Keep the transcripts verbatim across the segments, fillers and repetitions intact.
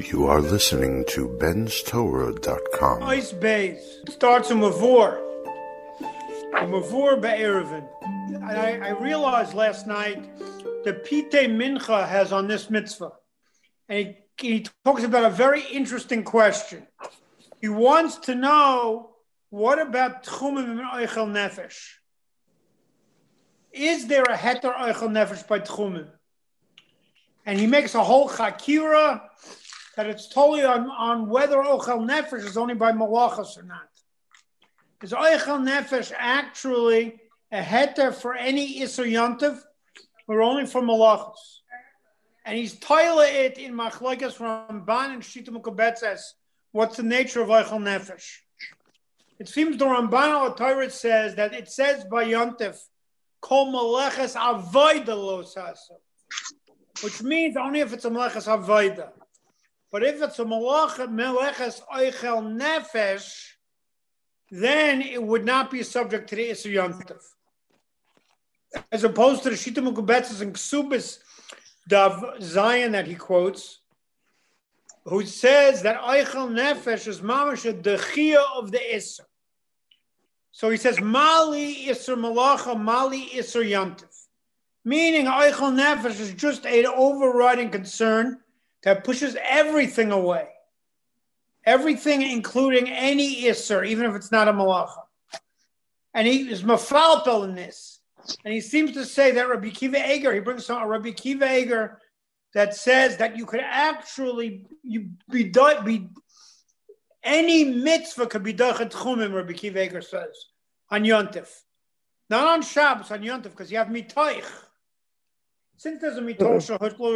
You are listening to Ben's Torah dot com. Ice Bays starts a Mavur. A Mavur Be'erevin. And I, I realized last night that Pitei Mincha has on this mitzvah. And he, he talks about a very interesting question. He wants to know, what about Tchumim and Oichel Nefesh? Is there a Heter Oichel Nefesh by Tchumim? And he makes a whole chakira that it's totally on, on whether Ochel Nefesh is only by Malachas or not. Is Ochel Nefesh actually a heter for any Isser Yontiv or only for Malachas? And he's toila it in Machlekes from Ramban and Shita Mukabetzes. What's the nature of Ochel Nefesh? It seems the Ramban al Torah says that it says by Yontiv, Kol Maleches Avoida Lo Saso, which means only if it's a Meleches Avoida. But if it's a Meleches Oichel Nefesh, then it would not be subject to the Isser Yontiv. As opposed to the Shita Mukabetzes and Ksubis Dav Zion that he quotes, who says that Oichel Nefesh is mamash a dechia of the Isser. So he says, Mali Isser Malacha, Mali Isser Yontiv. Meaning Oichel Nefesh is just an overriding concern that pushes everything away. Everything, including any Isser, even if it's not a Malacha. And he is mafalpel in this. And he seems to say that Rabbi Kiva Eger, he brings some Rabbi Kiva Eger that says that you could actually you be, be any mitzvah could be dachet chumim, Rabbi Kiva Eger says, on Yontif. Not on Shabbos, on Yontif, because you have mitoich. Since there's a mitoich,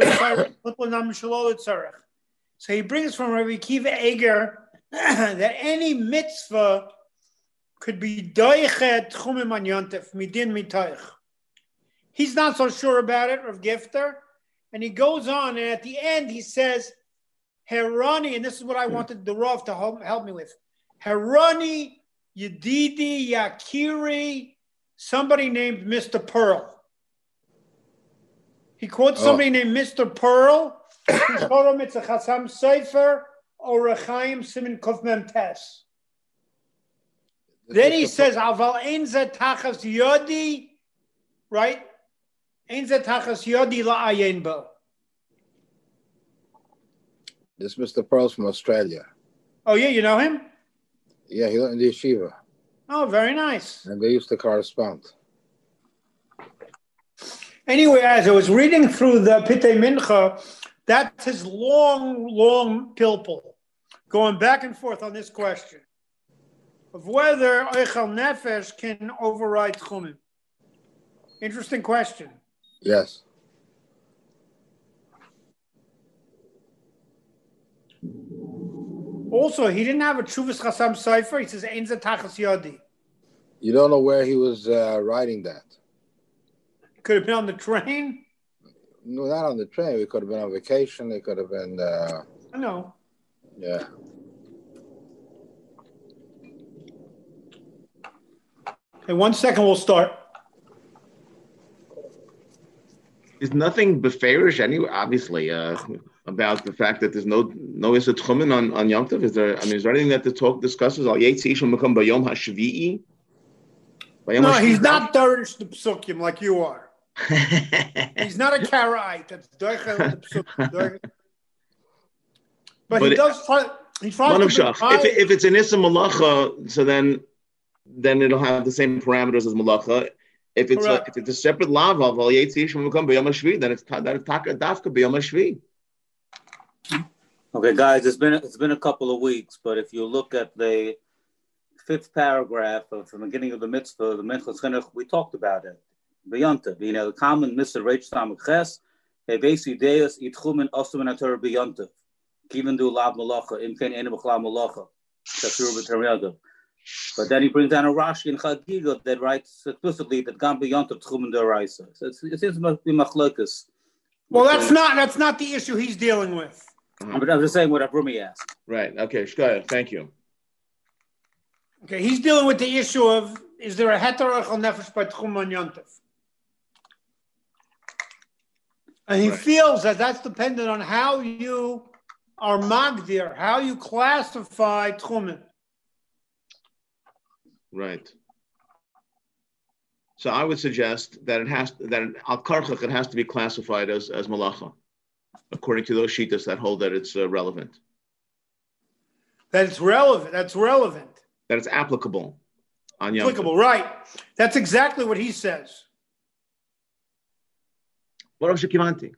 so he brings from Rabbi Kiva Eger that any mitzvah could be doichet chumim on Yontif, midin mitoich. He's not so sure about it, Rav Gifter, and he goes on, and at the end he says, Herani, and this is what I wanted the Rav to help, help me with. Herani, Yedidi, Yakiri, somebody named Mister Pearl. He quotes somebody oh. named Mister Pearl. He told him it's a Chasam Sofer or Rechaim Simin Kufmem Tes. Then he says, Aval Ein Zeh Tachas Yodi, right? Ein Zeh Tachas Yodi La'ayin Bo. This Mister Pearl's from Australia. Oh, yeah, you know him? Yeah, he went in the yeshiva. Oh, very nice. And they used to correspond. Anyway, as I was reading through the Pitei Mincha, that's his long, long pilpul, going back and forth on this question of whether Oichel Nefesh can override Tchumim. Interesting question. Yes. Also, he didn't have a Chuvas Chasam Sofer. He says, Ein Zeh Tachas Yodi. You don't know where he was uh, writing that. Could have been on the train. No, not on the train. We could have been on vacation. It could have been... Uh, I know. Yeah. In one second, we'll start. Is nothing beferish anyway, obviously, uh, about the fact that there's no no Isser Tchumen on, on Yom Tov? Is there, I mean, is there anything that the talk discusses? Al Yetzi Isham Mekom Bayom HaShvi'i? No, he's not Darish the Psukim like you are. He's not a Karaite. That's Doichel the Psukim. But, but he it, does try, he tries to if, it, if it's an Issa Malacha, so then then it'll have the same parameters as Malacha. If it's a, if it's a separate lava, Al Yetzi Isham Mekom Bayom HaShvi'i, then it's that it's Dafka Bayom HaShvi'i. Okay, guys, it's been it's been a couple of weeks, but if you look at the fifth paragraph of from the beginning of the mitzvah, the Minchas Chinuch, we talked about it. B'yontav, you know, the common mitzvah Reish Samach Ches, Hebesi Deus Itchumen Osum and Ator B'yontav, Kiven Du Lav Malacha, Imken Ene B'chla Malacha, Tafsir B'Teriyadav. But then he brings down a Rashi in Chagiga that writes explicitly that Gam B'yontav Tchumen D'Oraisa. So it's, it seems to be machlokas. Well, that's not that's not the issue he's dealing with. Mm-hmm. But I'm just saying what Avrumi asked. Right. Okay. Shkaya. Thank you. Okay, he's dealing with the issue of, is there a heter Oichel Nefesh by Tchum on Yontif? And he right. feels that that's dependent on how you are magdir, how you classify tchumen. Right. So I would suggest that it has that al karchach it has to be classified as as malacha, according to those shitas that hold that it's uh, relevant. That it's relevant. That's relevant. That it's applicable on Yom Applicable, Tov. right? That's exactly what he says. What else Shikimanti?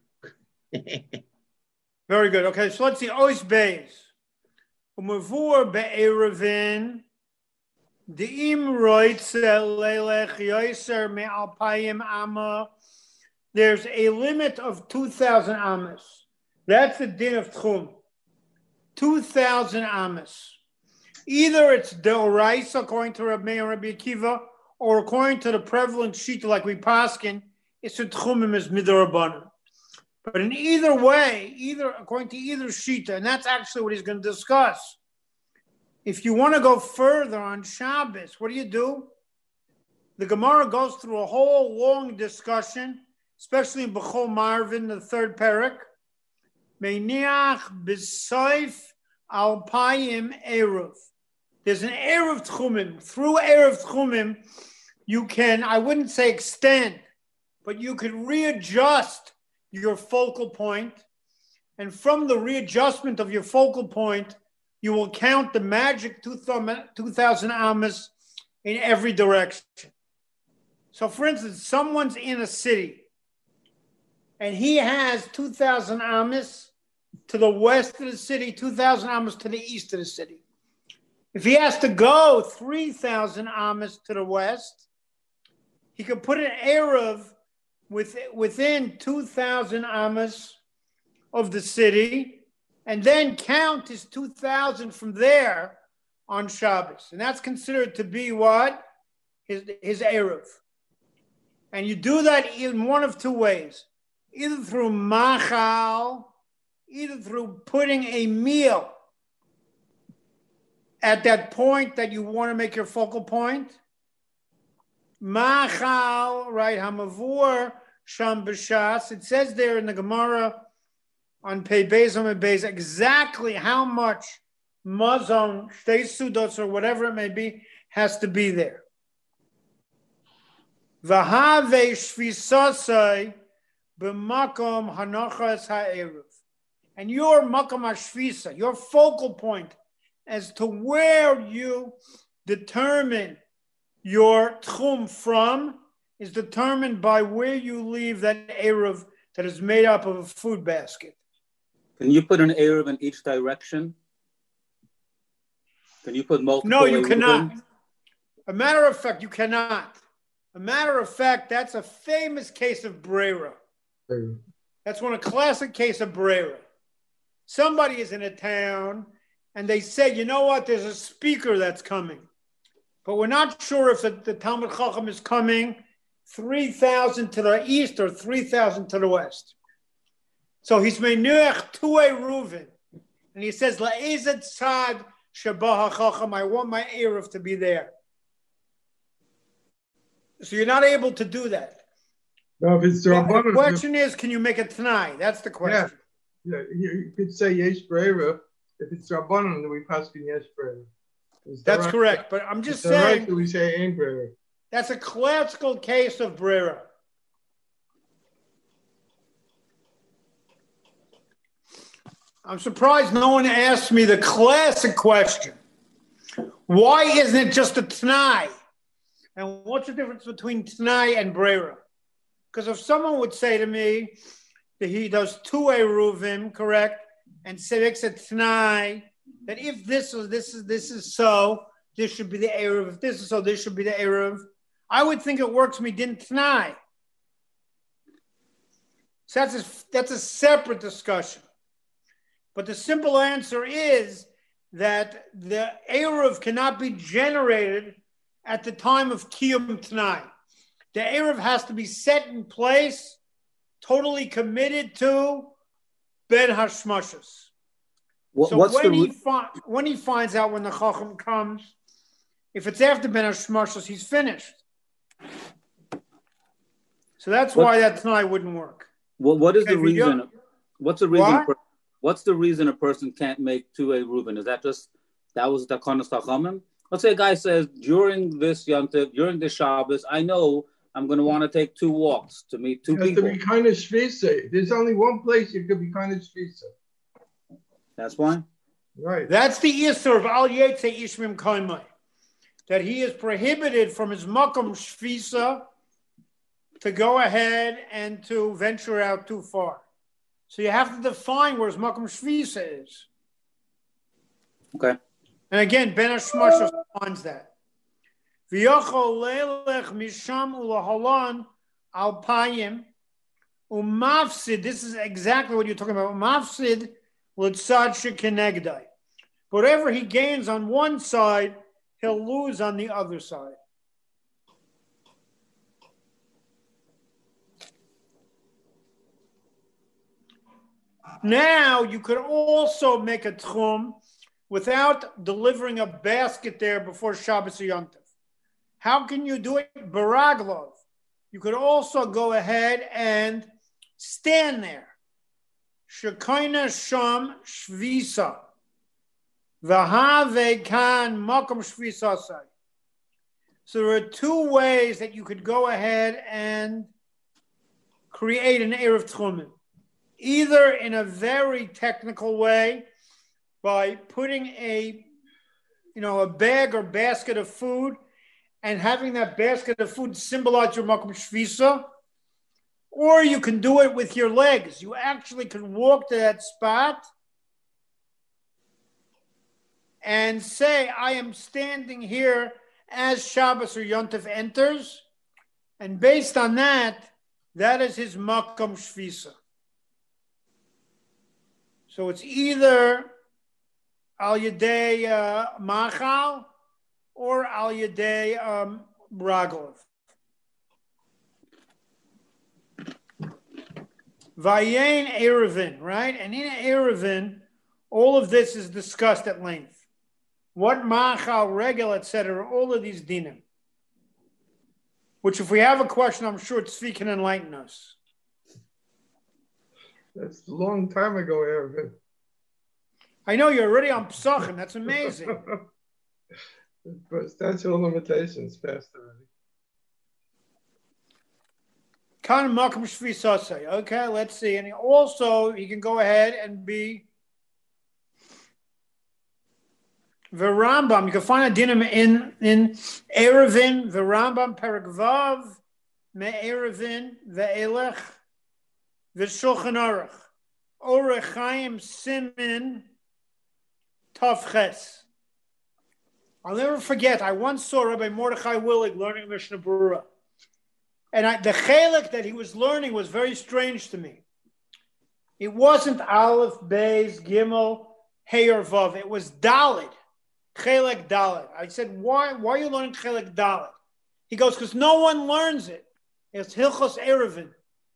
Very good. Okay, so let's see. Ois beis. Umavur be'erevin. De'im roitze lelech yoser me'alpayim amma. There's a limit of two thousand amas. That's the din of tchum. two thousand amas. Either it's deoraisa according to Rabbi Meir and Rabbi Akiva, or according to the prevalent shita like we paskin, it's a tchumim is midorabanan. But in either way, either according to either shita, and that's actually what he's going to discuss. If you want to go further on Shabbos, what do you do? The Gemara goes through a whole long discussion, especially in Bechol Marvin, the third parak. Meiniach b'soif alpayim eruv. There's an eruv tchumim. Through eruv tchumim, you can, I wouldn't say extend, but you can readjust your focal point. And from the readjustment of your focal point, you will count the magic two thousand amas in every direction. So for instance, someone's in a city and he has two thousand amas to the west of the city, two thousand amas to the east of the city. If he has to go three thousand amas to the west, he can put an eruv with, within two thousand amas of the city, and then count his two thousand from there on Shabbos. And that's considered to be what? His, his eruv. And you do that in one of two ways. Either through machal, either through putting a meal at that point that you want to make your focal point. Machal, right, hamavur, sham b'shas. It says there in the Gemara, on Pei Beis Amud Beis, exactly how much mazon, shtei sudos, or whatever it may be, has to be there. V'have shvisasai b'makom hanachas ha'eruv. And your makom hashvisa, your focal point as to where you determine your tchum from, is determined by where you leave that eruv that is made up of a food basket. Can you put an eruv in each direction? Can you put multiple? No, you Eruvim? cannot. A matter of fact, you cannot. A matter of fact, that's a famous case of Brera. That's one a classic case of Brera. Somebody is in a town and they say, you know what, there's a speaker that's coming. But we're not sure if the, the Talmud Chacham is coming three thousand to the east or three thousand to the west. So he's meinuach two eruvin, and he says, La'ezet tzad shabah hachacham, I want my eruv to be there. So you're not able to do that. No, if it's the the question is, can you make it tonight? That's the question. Yeah, yeah. You, you could say yesh brera. If it's rabbanon, then we pass in yesh brera. That's right? Correct, but I'm just it's saying. Right, we say ain't brera. That's a classical case of brera. I'm surprised no one asked me the classic question. Why isn't it just a T'nai? And what's the difference between T'nai and brera? Because if someone would say to me that he does two eruvim, correct, and makes a T'nai, that if this is this is this is so, this should be the eruv. If this is so, this should be the eruv. I would think it works me din T'nai. So that's a, that's a separate discussion. But the simple answer is that the eruv cannot be generated at the time of kiyum T'nai. The eruv has to be set in place, totally committed to ben hashmashas. What, so what's when, the... he fi- when he finds out when the chacham comes, if it's after ben hashmashas, he's finished. So that's what, why that T'nai wouldn't work. Well, what is okay, the reason? What's the reason what? for What's the reason a person can't make two a Reuven? Is that just that was the Takanas Chachamim? Let's say a guy says during this Yontif, during this Shabbos, I know I'm going to want to take two walks to meet two you have people. to be kind of shvisa. There's only one place you could be kind of shvisa. That's why. Right. That's the Isser of Al Yetze Ishmim Kaimai, that he is prohibited from his Makom Shvisa to go ahead and to venture out too far. So you have to define where his Makom Shvisa is. Okay. And again, Ben Hashmasha defines that. V'yochol leilech misham ulahalon al payim umafsid. This is exactly what you're talking about. Umafsid l'tzad shekenegdai. Whatever he gains on one side, he'll lose on the other side. Now, you could also make a tchum without delivering a basket there before Shabbos or Yom Tov. How can you do it? Baraglov. You could also go ahead and stand there. Shekoina sham shvisa. V'have kan makom shvisa say. So there are two ways that you could go ahead and create an Erev Tchumim. Either in a very technical way, by putting a, you know, a bag or basket of food and having that basket of food symbolize your Makom Shvisa, or you can do it with your legs. You actually can walk to that spot and say, I am standing here as Shabbos or Yom Tov enters, and based on that, that is his Makom Shvisa. So it's either Al Yedei uh, Machal or Al Yedei um, Ragov. Vayein Erevin, right? And in Erevin, all of this is discussed at length. What Machal, Regel, et cetera, all of these dinim. Which if we have a question, I'm sure Tzvi can enlighten us. That's a long time ago, Erevin. I know you're already on Pesachim. That's amazing. But statute of limitations passed already. Kan Makom Shvisasei. Okay, let's see. And also, he can go ahead and be the Rambam. You can find a dinim in in Erevin, the Rambam Perek Me Erevin, the Elech, the Shulchan Aruch, Orech Chaim Simin Tavches. I'll never forget, I once saw Rabbi Mordechai Willig learning Mishnah Berurah. And I, the chelek that he was learning was very strange to me. It wasn't Aleph, Beis, Gimel, Hey or Vav. It was Dalet, chelek Dalet. I said, why, why are you learning chelek Dalet? He goes, because no one learns it. It's Hilchos Erevin.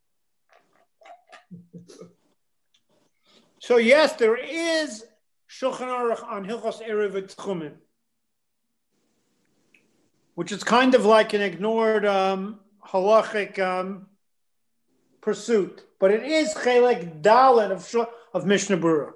So yes, there is Shulchan Aruch on Hilchos Erev Tchumim, which is kind of like an ignored um, halachic um, pursuit, but it is Chelek Dalet of of Mishnah Berurah.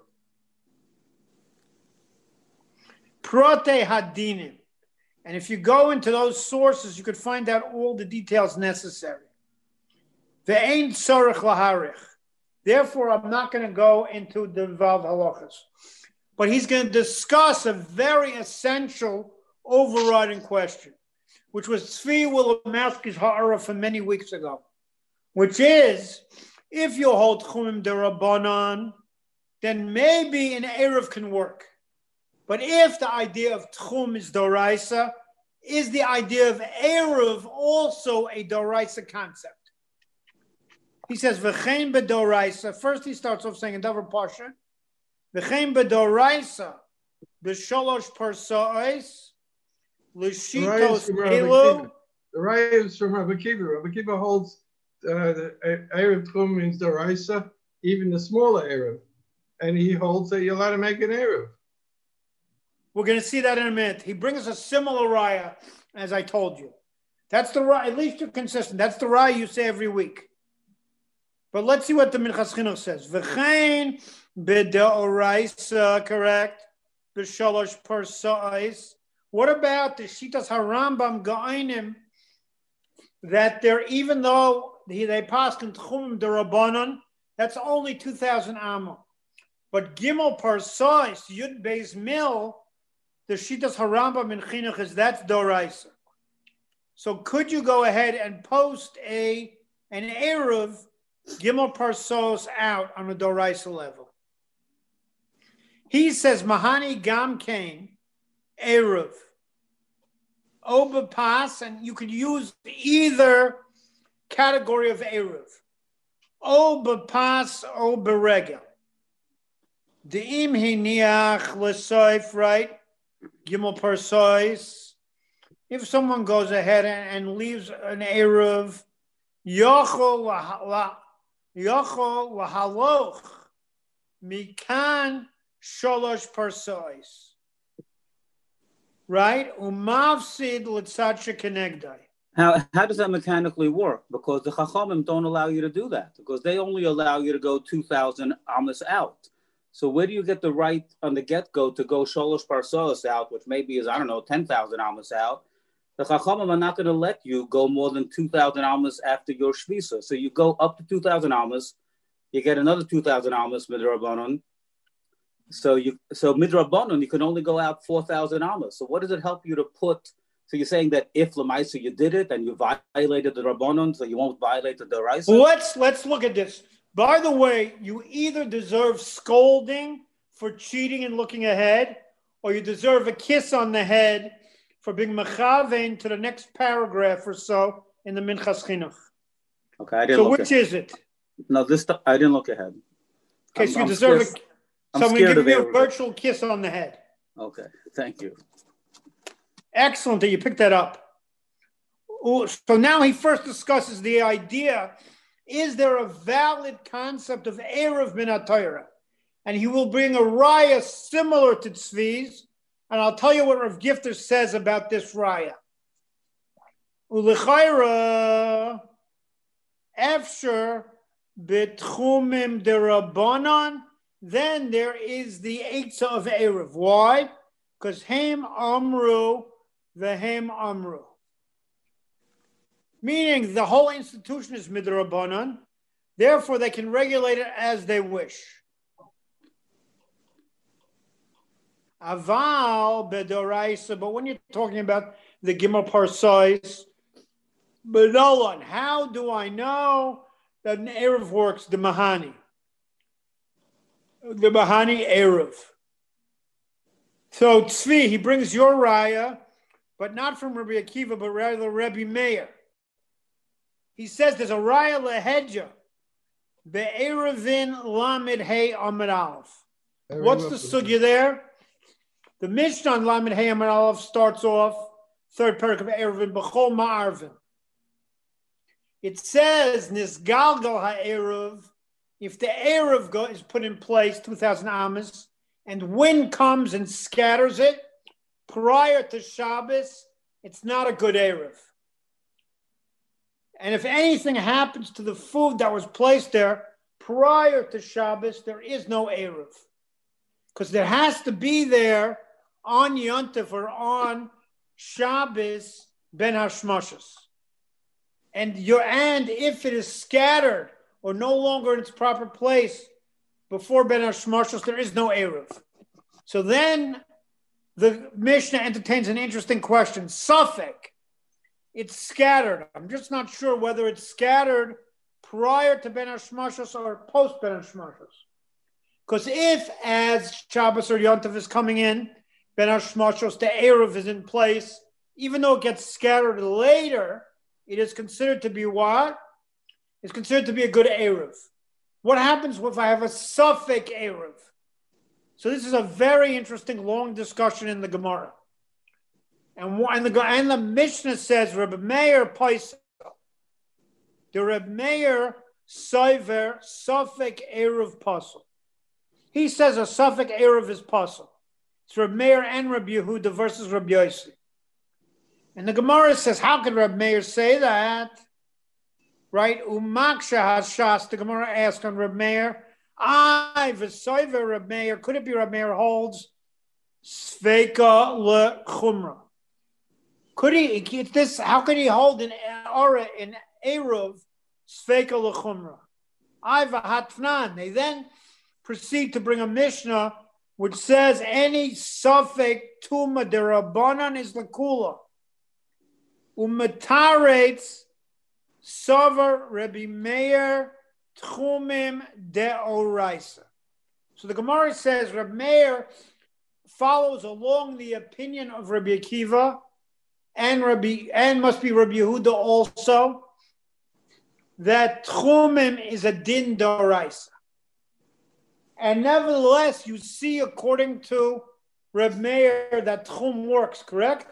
Prote Hadinim, and if you go into those sources, you could find out all the details necessary. Ve'ein tzarich laharich. Therefore, I'm not going to go into the Vav halachas. But he's going to discuss a very essential overriding question, which was Tzvi Williamowski's ha'ara from many weeks ago, which is, if you hold Chumim Derabanan, then maybe an Erev can work. But if the idea of Tchum is Doraisa, is the idea of Erev also a Doraisa concept? He says, V'chein b'Doraisa. First he starts off saying a Davar Pasha. V'chein b'Doraisa, b'sholosh parsa'is, l'shitos elu. The raya is from Rabbi Kiva. Rabbi Kiva holds uh, the Erev Tchum means Doraisa, even the smaller Erev. And he holds that you're allowed to make an Erev. We're going to see that in a minute. He brings us a similar raya, as I told you. That's the raya, at least you're consistent. That's the raya you say every week. But let's see what the Minchas Chinuch says. V'chein B'deoraisa, correct. B'shalosh parsais. What about the Shitas HaRambam Ga'ainim that there, even though they, they pass in Tchumim Derabanan, that's only two thousand Amma. But Gimel Parsais, Yud Beis Mil, the Shitas HaRambam in Chinuch is that's Doraisa. So could you go ahead and post a an Eruv Gimel Parsos out on a Doraisa level? He says Mahani Gam Kain Eruv Oba Pas, and you could use either category of Eruv. Oba Pas, Oba Regel. De'im hiniach l'soif, right? Gimel Parsois. If someone goes ahead and, and leaves an Eruv, Yochol lahaloch mikan sholosh Parsois. Right? Umavsid l'tzadsha kenegdai. How how does that mechanically work? Because the Chachamim don't allow you to do that. Because they only allow you to go two thousand amas out. So where do you get the right on the get-go to go sholosh parsos out, which maybe is, I don't know, ten thousand amas out? The Chachamim are not going to let you go more than two thousand amas after your shvisa. So you go up to two thousand amas, you get another two thousand amas midrabanon. So you so midrabanon, you can only go out four thousand amas. So what does it help you to put? So you're saying that if Lamaisa you did it and you violated the Rabbanon, so you won't violate the Deraisa? Let's let's look at this. By the way, you either deserve scolding for cheating and looking ahead, or you deserve a kiss on the head for being mechavein to the next paragraph or so in the Minchas Chinuch. Okay, I didn't. So look which ahead. is it? No, this I didn't look ahead. Okay, I'm, so you I'm deserve scared, a. So I'm going to give you a it. virtual kiss on the head. Okay, thank you. Excellent that you picked that up. So now he first discusses the idea, is there a valid concept of Erev min HaTorah? And he will bring a raya similar to Tzvi's, and I'll tell you what Rav Gifter says about this raya. Ulechaira efsher betchumim derabanan, then there is the Eitzah of Erev. Why? Because Hem Amru Vehem Amru. Meaning the whole institution is midrabanan, therefore they can regulate it as they wish. Aval bedoraisa, but when you're talking about the Gimel Parsais, bedolan, how do I know that an Erev works? The Mahani. The Mahani Erev. So Tzvi, he brings your raya, but not from Rabbi Akiva, but rather Rabbi Meir. He says there's a raya lehedja, be'erevin lamed hey amid aleph. What's the sugya there? The Mishnah on lamed hey amid aleph starts off, third parak of erevin, b'chol ma'arvin. It says, nisgalgal ha'erev, if the erev go, is put in place, two thousand amas, and wind comes and scatters it, prior to Shabbos, it's not a good erev. And if anything happens to the food that was placed there prior to Shabbos, there is no erev. Because there has to be there on Yontif or on Shabbos ben hashmashos. And your and if it is scattered or no longer in its proper place before ben hashmashos, there is no erev. So then the Mishnah entertains an interesting question. Safek, it's scattered. I'm just not sure whether it's scattered prior to Ben Hashmashos or post Ben Hashmashos. Because if, as Shabbos or Yontif is coming in, Ben Hashmashos, the Erev is in place, even though it gets scattered later, it is considered to be what? It's considered to be a good Erev. What happens if I have a Safek Erev? So this is a very interesting, long discussion in the Gemara. And, and, the, and the Mishnah says, Rebbe Meir Paisa, the Rebbe Meir Soiver Safek Erev Pasel. He says a Safek Erev is Pasel. It's Rebbe Meir and Rebbe Yehuda versus Rebbe Yossi. And the Gemara says, how could Rebbe Meir say that? Right? Umaksha Hashas, the Gemara asked on Rebbe Meir, I, V'soiver Reb Meir, could it be Reb Meir holds Sveika le Chumra? Could he, it's this, how could he hold an Aura in Eruv Sveika le Chumra? I, V'hatfnan. They then proceed to bring a Mishnah which says any Safek Tuma derabanan is Lakula. Umataretz Savar Rabbi Meir Tchumim Deoraisa. So the Gemara says Rabbi Meir follows along the opinion of Rabbi Akiva and Rabbi and must be Rabbi Yehuda also that Tchumim is a din Deoraisa. And nevertheless, you see, according to Reb Meir, that Tchum works, correct?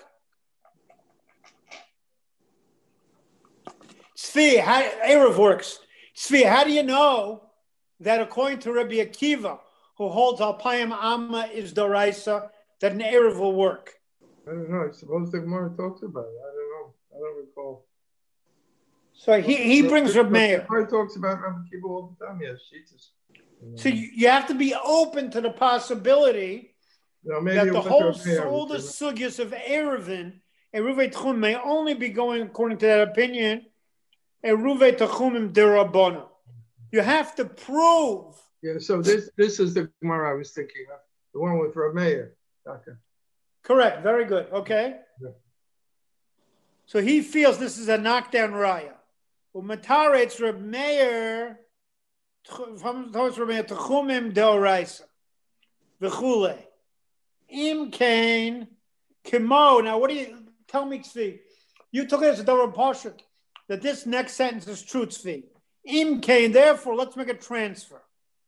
Tzvi, how Erev works. Tzvi, how do you know that according to Rabbi Akiva, who holds Alpayim Amma is Doraisa, that an Erev will work? I don't know. I suppose the Gemara talks about it. I don't know. I don't recall. So he, he brings Reb Meir. The Gemara talks about Rabbi Akiva all the time. Yes, Jesus. So you, you have to be open to the possibility no, maybe that the whole Meir, all the sugyas of Erevin, Eruvei Tchum, may only be going according to that opinion, Eruvei Tchumim derabana. You have to prove. Yeah, so this this is the Gemara I was thinking of, the one with Reb Meir. Okay. Correct, very good, okay. Yeah. So he feels this is a knockdown raya. Well, Mataretz Reb Meir, from Reb Meir, Tchumim deoraisa, v'chule. Im kain kimo. Now, what do you tell me, Tzvi? You took it as a double pashut that this next sentence is true, Tzvi. Im kain. Therefore, let's make a transfer.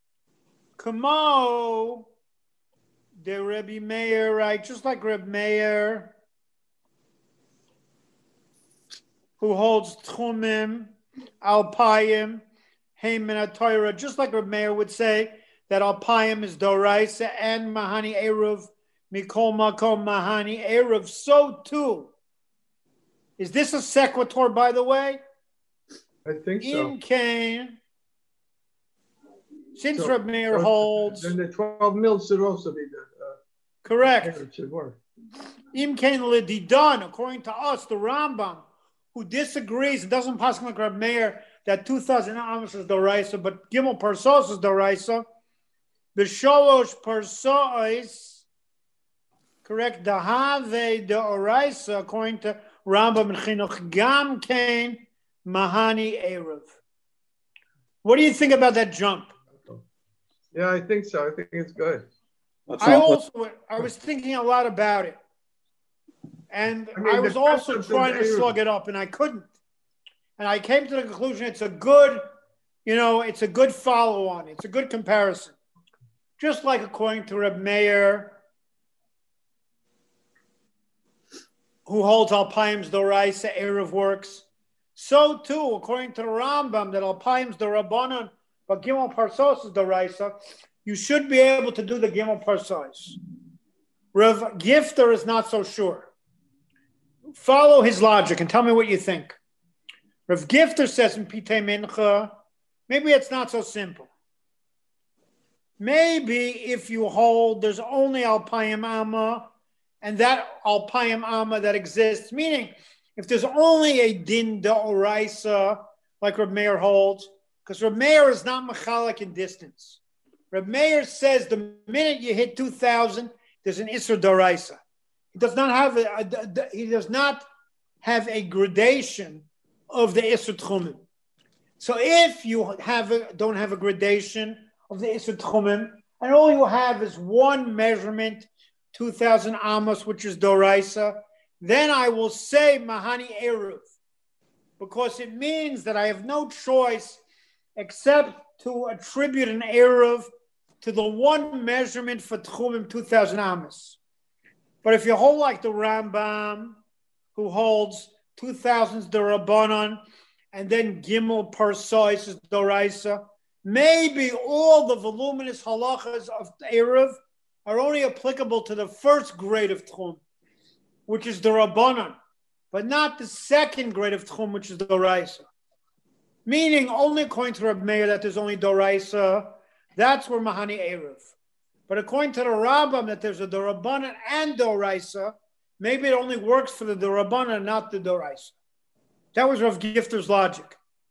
Kamo de Rebbe Meir, right? Just like Reb Meir, who holds Tchumim, Alpayim, Heimen HaTorah, just like Reb Meir would say that Alpayim is Doraisa and Mahani Eruv, Mikol Makom Mahani Eruv. So too. Is this a sequitur, by the way? I think so. In Cain, since So- Reb Meir so holds, Then the twelve mils should also be the uh, correct. it should work. Im Kain Lididan, according to us, the Rambam, who disagrees, it doesn't pass like Reb Meir that two thousand amos is Doraisa, but Gimel Parsos is Doraisa. The Sholosh Parsos, correct, Dahave Doraisa, according to Rambam and Chinuch, Gam Kain Mahani Erev. What do you think about that jump? Yeah, I think so. I think it's good. What's I wrong? also, I was thinking a lot about it. And I mean, I was the also concept trying of to Erev- slug it up, and I couldn't. And I came to the conclusion it's a good, you know, it's a good follow-on. It's a good comparison. Just like according to Reb Meir, who holds Alpayim's Doraisa, Erev works. So too, according to the Rambam, that Alpayim's Dorabanan, but Gimel Parsos is Doraisa, you should be able to do the Gimel Parsos. Rav Gifter is not so sure. Follow his logic and tell me what you think. Rav Gifter says in Pitei Mincha, maybe it's not so simple. Maybe if you hold there's only Alpayim Amma, and that Alpayim Amma that exists, meaning if there's only a Din D'Oraisa, like Reb Meir holds, because Reb Meir is not Mechalek in distance. Reb Meir says the minute you hit two thousand, there's an Isser D'Oraisa. He does not have a, a, a, he does not have a gradation of the Isser Tchumim. So if you have a, don't have a gradation of the Isser Tchumim, and all you have is one measurement, two thousand Amos, which is Doraisa, then I will say Mahani Eruv, because it means that I have no choice except to attribute an Eruv to the one measurement for Tchumim, two thousand Amos. But if you hold like the Rambam, who holds two thousands Darabanan, and then Gimel Parsois is Doraisa, maybe all the voluminous halachas of Eruv are only applicable to the first grade of Tchum, which is the Rabbanan, but not the second grade of Tchum, which is the Doraisa. Meaning, only according to Reb Meir that there's only Doraisa, That's where Mahani Erev. But according to the Rambam, that there's a Dorabanan and Doraisa, maybe it only works for the Dorabanan, not the Doraisa. That was Rav Gifter's logic.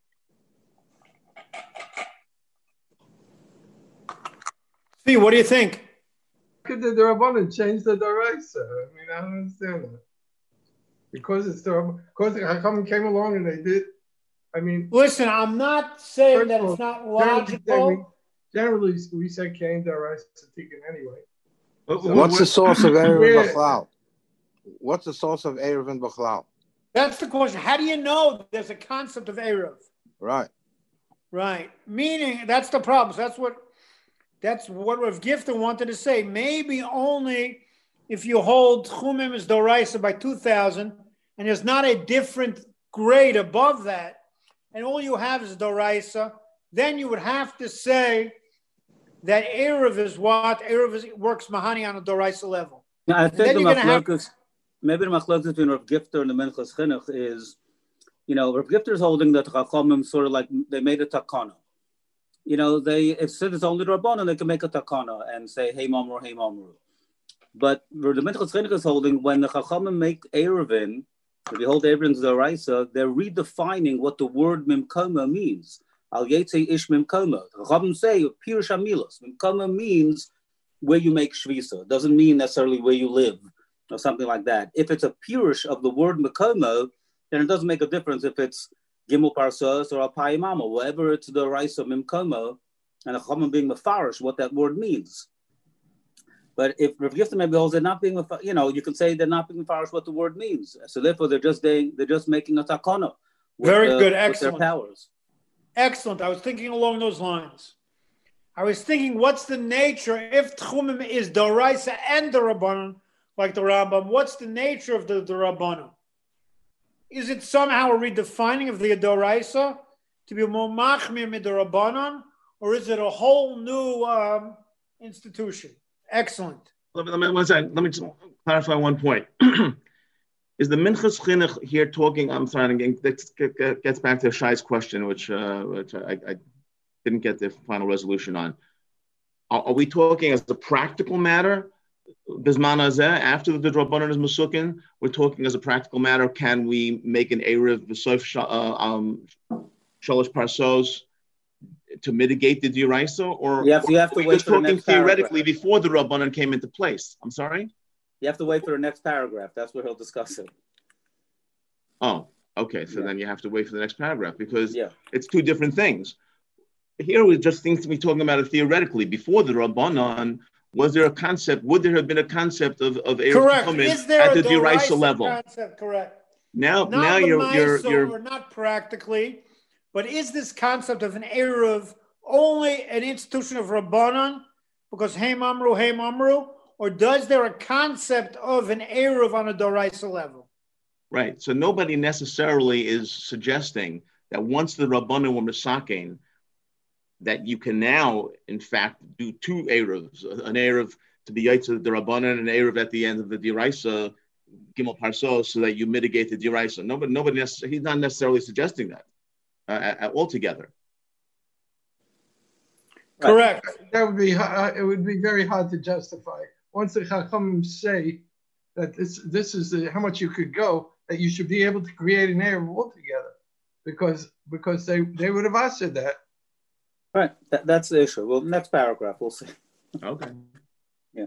See, what do you think? Could the Rabbanan change the Doraisa? I mean, I don't understand that. Because it's the because the Chachamim came along and they did. I mean, listen, I'm not saying that it's not logical. Generally, generally we say Cain Doraisa Tikkun anyway. So what's the source of Erev and Bechlal? What's the source of Erev and Bechlal? That's the question. How do you know there's a concept of Erev? Right. Right. Meaning, that's the problem. So that's what that's what Rav Gifter wanted to say. Maybe only if you hold Chumim as Doraisa by two thousand, and there's not a different grade above that, and all you have is Doraisa, then you would have to say that Erev is what? Erev is, works Mahani on a Doraisa level. Yeah, I think the have... maybe the machlokes between Rav Gifter and the Minchas Chinuch is, you know, Rav Gifter is holding that Chachamim sort of like they made a takana. You know, they if it's only Rabbanan, they can make a takana and say, hey Mamru, hey Mamru. But the Minchas Chinuch is holding when the Chachamim make Erevin, if you hold Erevin to the Raisa, they're redefining what the word Mimkoma means. Al Yetze Ish Mimkoma. The Chachamim say Pirush Amilos. Mimkoma means where you make Shvisa. It doesn't mean necessarily where you live or something like that. If it's a Pirush of the word Mimkoma, then it doesn't make a difference if it's Gimel Parsos or Alpai Mama, whatever it's the Raisa Mimkoma, and a Chachamim being Mefarish, what that word means. But if Rav Gifter maybe holds they're not being, you know, you can say they're not being mefarish what the word means. So therefore, they're just they, they're just making a takana. Very the, good, excellent. With their powers. Excellent. I was thinking along those lines. I was thinking, what's the nature if Tchumim is Doraisa and the Rabbanon, like the Rambam? What's the nature of the, the Rabbanon? Is it somehow a redefining of the Doraisa to be more machmir mid the Rabbanon, or is it a whole new um, institution? Excellent. Let me, let, me, let me just clarify one point. Is the Minchas Chinuch here talking? I'm sorry, again, that gets back to Shai's question, which, uh, which I, I didn't get the final resolution on. Are, are we talking as a practical matter? Bisman Hazeh, after the Drabanan is Musukin, we're talking as a practical matter. Can we make an Erev V'soif um, Shalosh Parsos to mitigate the Diraisa, or you have to, you have to wait just for the talking next theoretically paragraph. Before the Rabbanan came into place? I'm sorry? You have to wait for the next paragraph. That's where he'll discuss it. Oh, okay. So yeah. Then you have to wait for the next paragraph because yeah. It's two different things. Here we just think to be talking about it theoretically. Before the Rabbanan, was there a concept? Would there have been a concept of of Erev Is there at a the Diraisa level? Concept, correct. Now, not now you're you're you're or not practically, but is this concept of an Erev only an institution of Rabbanan because Hey Mamru, Hey Mamru, or does there a concept of an Erev on a Doraisa level? Right. So nobody necessarily is suggesting that once the Rabbanan were Misakein, that you can now, in fact, do two Erevs, an Erev to be Yaitza the Rabbanan and an Erev at the end of the Diraisa, Gimel Parsos, so that you mitigate the Diraisa. Nobody, nobody necessarily, he's not necessarily suggesting that uh, altogether. Correct. That would be uh, it would be very hard to justify. Once the Chachamim say that this this is the, how much you could go, that you should be able to create an Erev altogether, because because they, they would have answered that. Right. That, that's the issue. Well, next paragraph, we'll see. Okay. Yeah.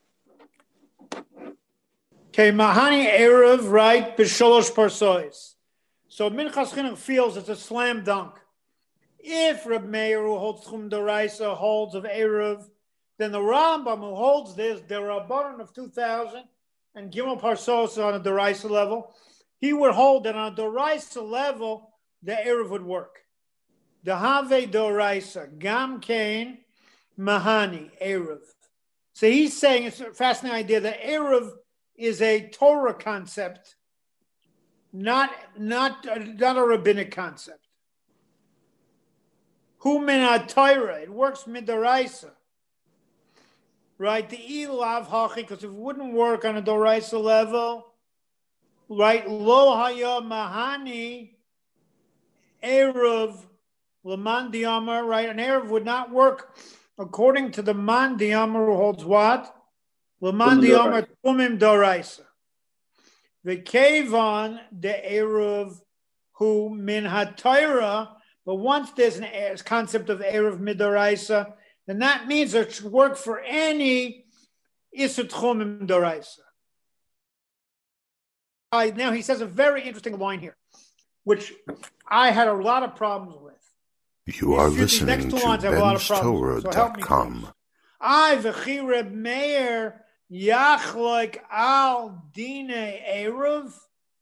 Okay, Mahani Erev, right, B'sholosh Parsois. So Minchas Chinuch feels it's a slam dunk. If Reb Meir, who holds Chum Doraisa, holds of Erev, then the Rambam, who holds this, the Rabbanan of two thousand, and Gimel Parsos on a Doraisa level, he would hold that on a Doraisa level, the Erev would work. The Have Doraisa, Gam Kain, Mahani, Erev. So he's saying, it's a fascinating idea, that Erev is a Torah concept, not, not, not a rabbinic concept. Hu min Torah, it works midoraisa. Right? The ilav hachi, because if it wouldn't work on a doraisa level, right? Lo haya mahani erev laman diamar, right? An erev would not work according to the Man Diamar, who holds what? Leman Diamar Tumim Doraisa. The Kevon de Eruv who min HaTorah, but once there's a concept of Eruv Midoraisa, then that means it should work for any Isur Tchumim Doraisa. Uh, now he says a very interesting line here, which I had a lot of problems with. You are listening to Ben's Torah dot com. I v'chi Reb Meir yachloik al dine eruv,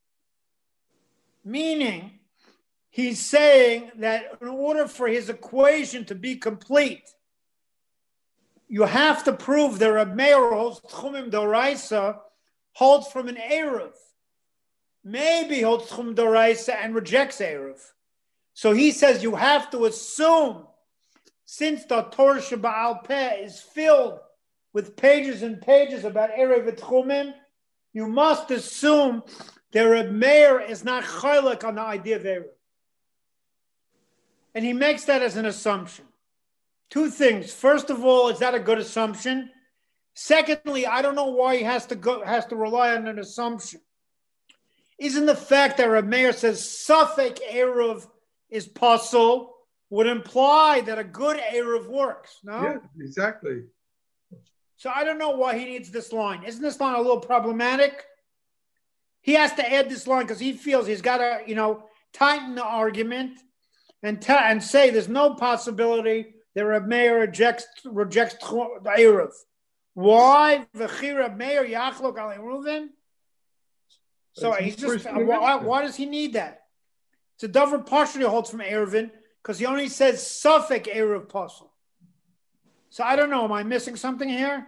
meaning he's saying that in order for his equation to be complete, you have to prove that Reb Meir holds tchumim doraisa, holds from an eruv. Maybe holds tchum doraisa and rejects eruv. So he says you have to assume, since the Torah Sheba'al Peh is filled with pages and pages about Erev Tchumim, you must assume that Reb Meir is not chaylik on the idea of Erev. And he makes that as an assumption. Two things. First of all, is that a good assumption? Secondly, I don't know why he has to go has to rely on an assumption. Isn't the fact that Reb Meir says Safek Erev is puzzle would imply that a good Erev works, no? Yeah, exactly. So I don't know why he needs this line. Isn't this line a little problematic? He has to add this line because he feels he's got to, you know, tighten the argument and ta- and say there's no possibility that Reb Meir rejects rejects the Erev. Why? V'chi Reb Meir yachlok al Eruvin? So he's just, why, why does he need that? It's a Dover partially holds from Eruvin because he only says Safek Erev Puzzle. So I don't know. Am I missing something here?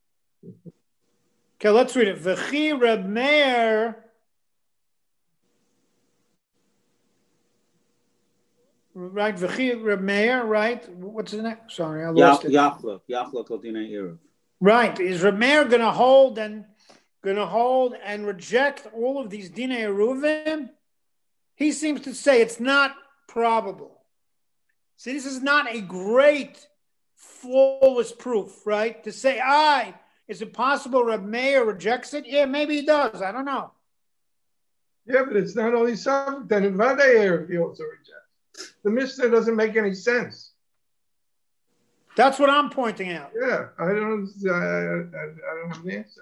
Okay, let's read it. V'chi Reb Meir. Right, V'chi Reb Meir, right? What's the next? Sorry, I lost it. Yachlok, Yachlok al Dinei Erev. Right. Is Reb Meir going to hold and going to hold and reject all of these Dinei Eruvim? He seems to say it's not probable. See, this is not a great, flawless proof, right? To say, I, is it possible Reb Meir rejects it? Yeah, maybe he does. I don't know. Yeah, but it's not only something. Then in Vadei Erev he also rejects. The Mishnah doesn't make any sense. That's what I'm pointing out. Yeah, I don't, I, I, I don't have the answer.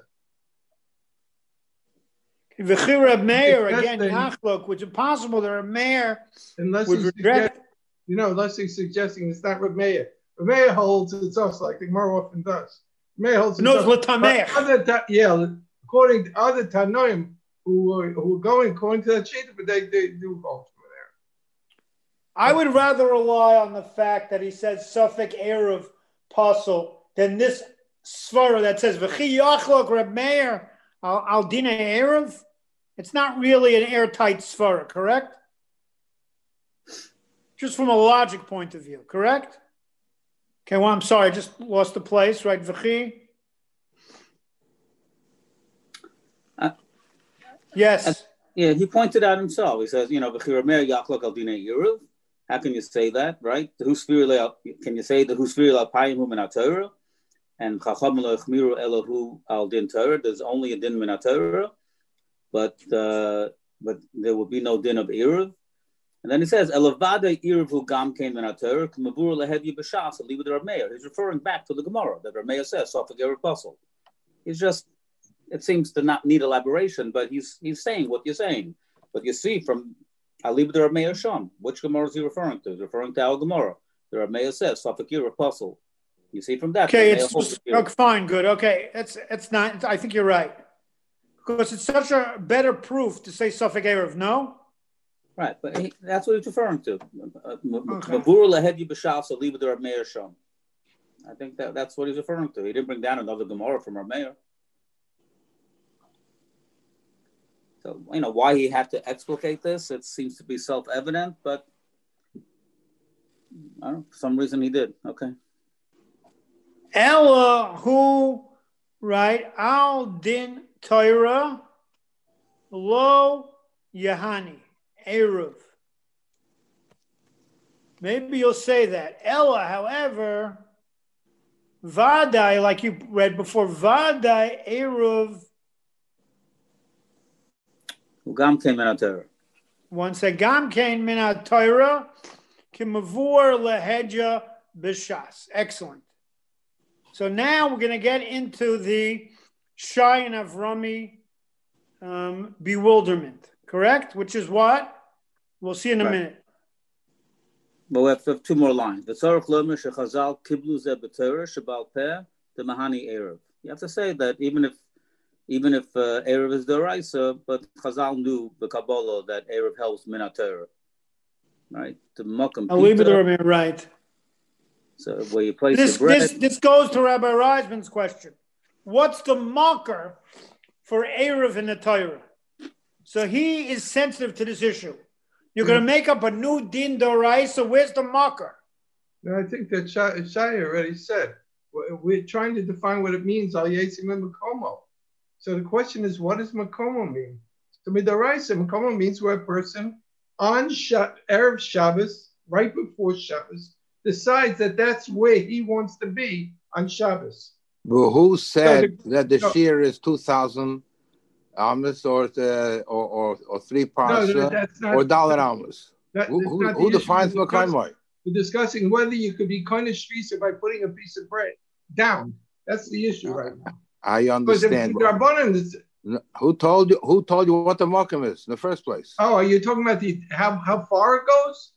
V'chi Reb Meir, again, Yachlok, which is possible that Reb Meir unless would he's reject. Suggest, you know, unless he's suggesting it's not Reb Meir. Reb Meir holds it's us like the Gemara often does. Reb Meir holds no, it's us. Yeah, according to other Tanoim who are, who are going according to that sheet, but they, they do hold from there. I would rather rely on the fact that he says Safek Erev Puzzle than this svara that says V'chi Yachlok Reb Meir al Dinei Erev. It's not really an airtight svara, correct? Just from a logic point of view, correct? Okay, well, I'm sorry, I just lost the place, right, V'chi? Uh, yes. Uh, yeah, he pointed out himself. He says, you know, V'chi Reb Meir Yachlok al Dinei Erev. How can you say that, right? Can you say the Husfir al Payim hu min HaTorah? And Chacham lo Echmiru Elohu al Din Torah. There's only a Din min HaTorah. But uh, but there will be no din of Erev. And then he says, Elavada Erev hu gam kein min HaTorah, k'mavur lehevi b'shas, leave with Rav Meir. He's referring back to the Gemara that Rav Meir says, Safek Erev Puzzle. He's just, it seems to not need elaboration, but he's he's saying what you're saying. But you see from Ali b'der Rav Meir Sham, which Gemara is he referring to? He's referring to our Gemara. The Rav Meir says, Safek Erev Puzzle. You see from that. Okay, it's okay, fine, good. Okay, it's it's not, I think you're right. Because it's such a better proof to say Safek Erev, no? Right, but he, that's what he's referring to. Okay. I think that, that's what he's referring to. He didn't bring down another Gemara from Rav Meir. So, you know, why he had to explicate this, it seems to be self-evident, but I don't know, for some reason he did. Okay. Ella, who, right, al din Torah, lo Yahani, Eruv. Maybe you'll say that. Ella, however, Vadai, like you read before, Vadai Eruv. Ugam came in Torah. Once a Gam came in Torah, Kimavur Leheja Bishas. Excellent. So now we're going to get into the Shai and Avrami um, bewilderment, correct? Which is what? We'll see in a Right. minute. But we have two more lines. V'tzarech lomer shechazal kiblu ze b'torah shebal peh the mahani erev. You have to say that even if even if uh, erev is deraisa, but Chazal knew the Kabbalah that erev helps min Torah, right? The makam I'll leave it to right. So where you place This, the bread. this, this goes to Rabbi Reisman's question. What's the marker for erev in the Torah? So he is sensitive to this issue. You're going to make up a new din doraisa. Where's the marker? No, I think that Shai, Shai already said. We're, we're trying to define what it means, al yetzim and makomo. So the question is, what does makomo mean? So midoraisa, makomo means where a person on Sha- Erev Shabbos, right before Shabbos, decides that that's where he wants to be on Shabbos. But who said So the- that the no. shear is two thousand Amos or, the, or, or, or three No, parsa that's not. or dollar Amos? That, Who, that's who, not who the defines issue. We're discussing- Makaimai? We're discussing whether you could be kind of shvisa by putting a piece of bread down. That's the issue right now. I Because if understand. the Rabbanan is- No, Who told you? Who told you what the Makam is in the first place? oh, are you talking about the how, how far it goes?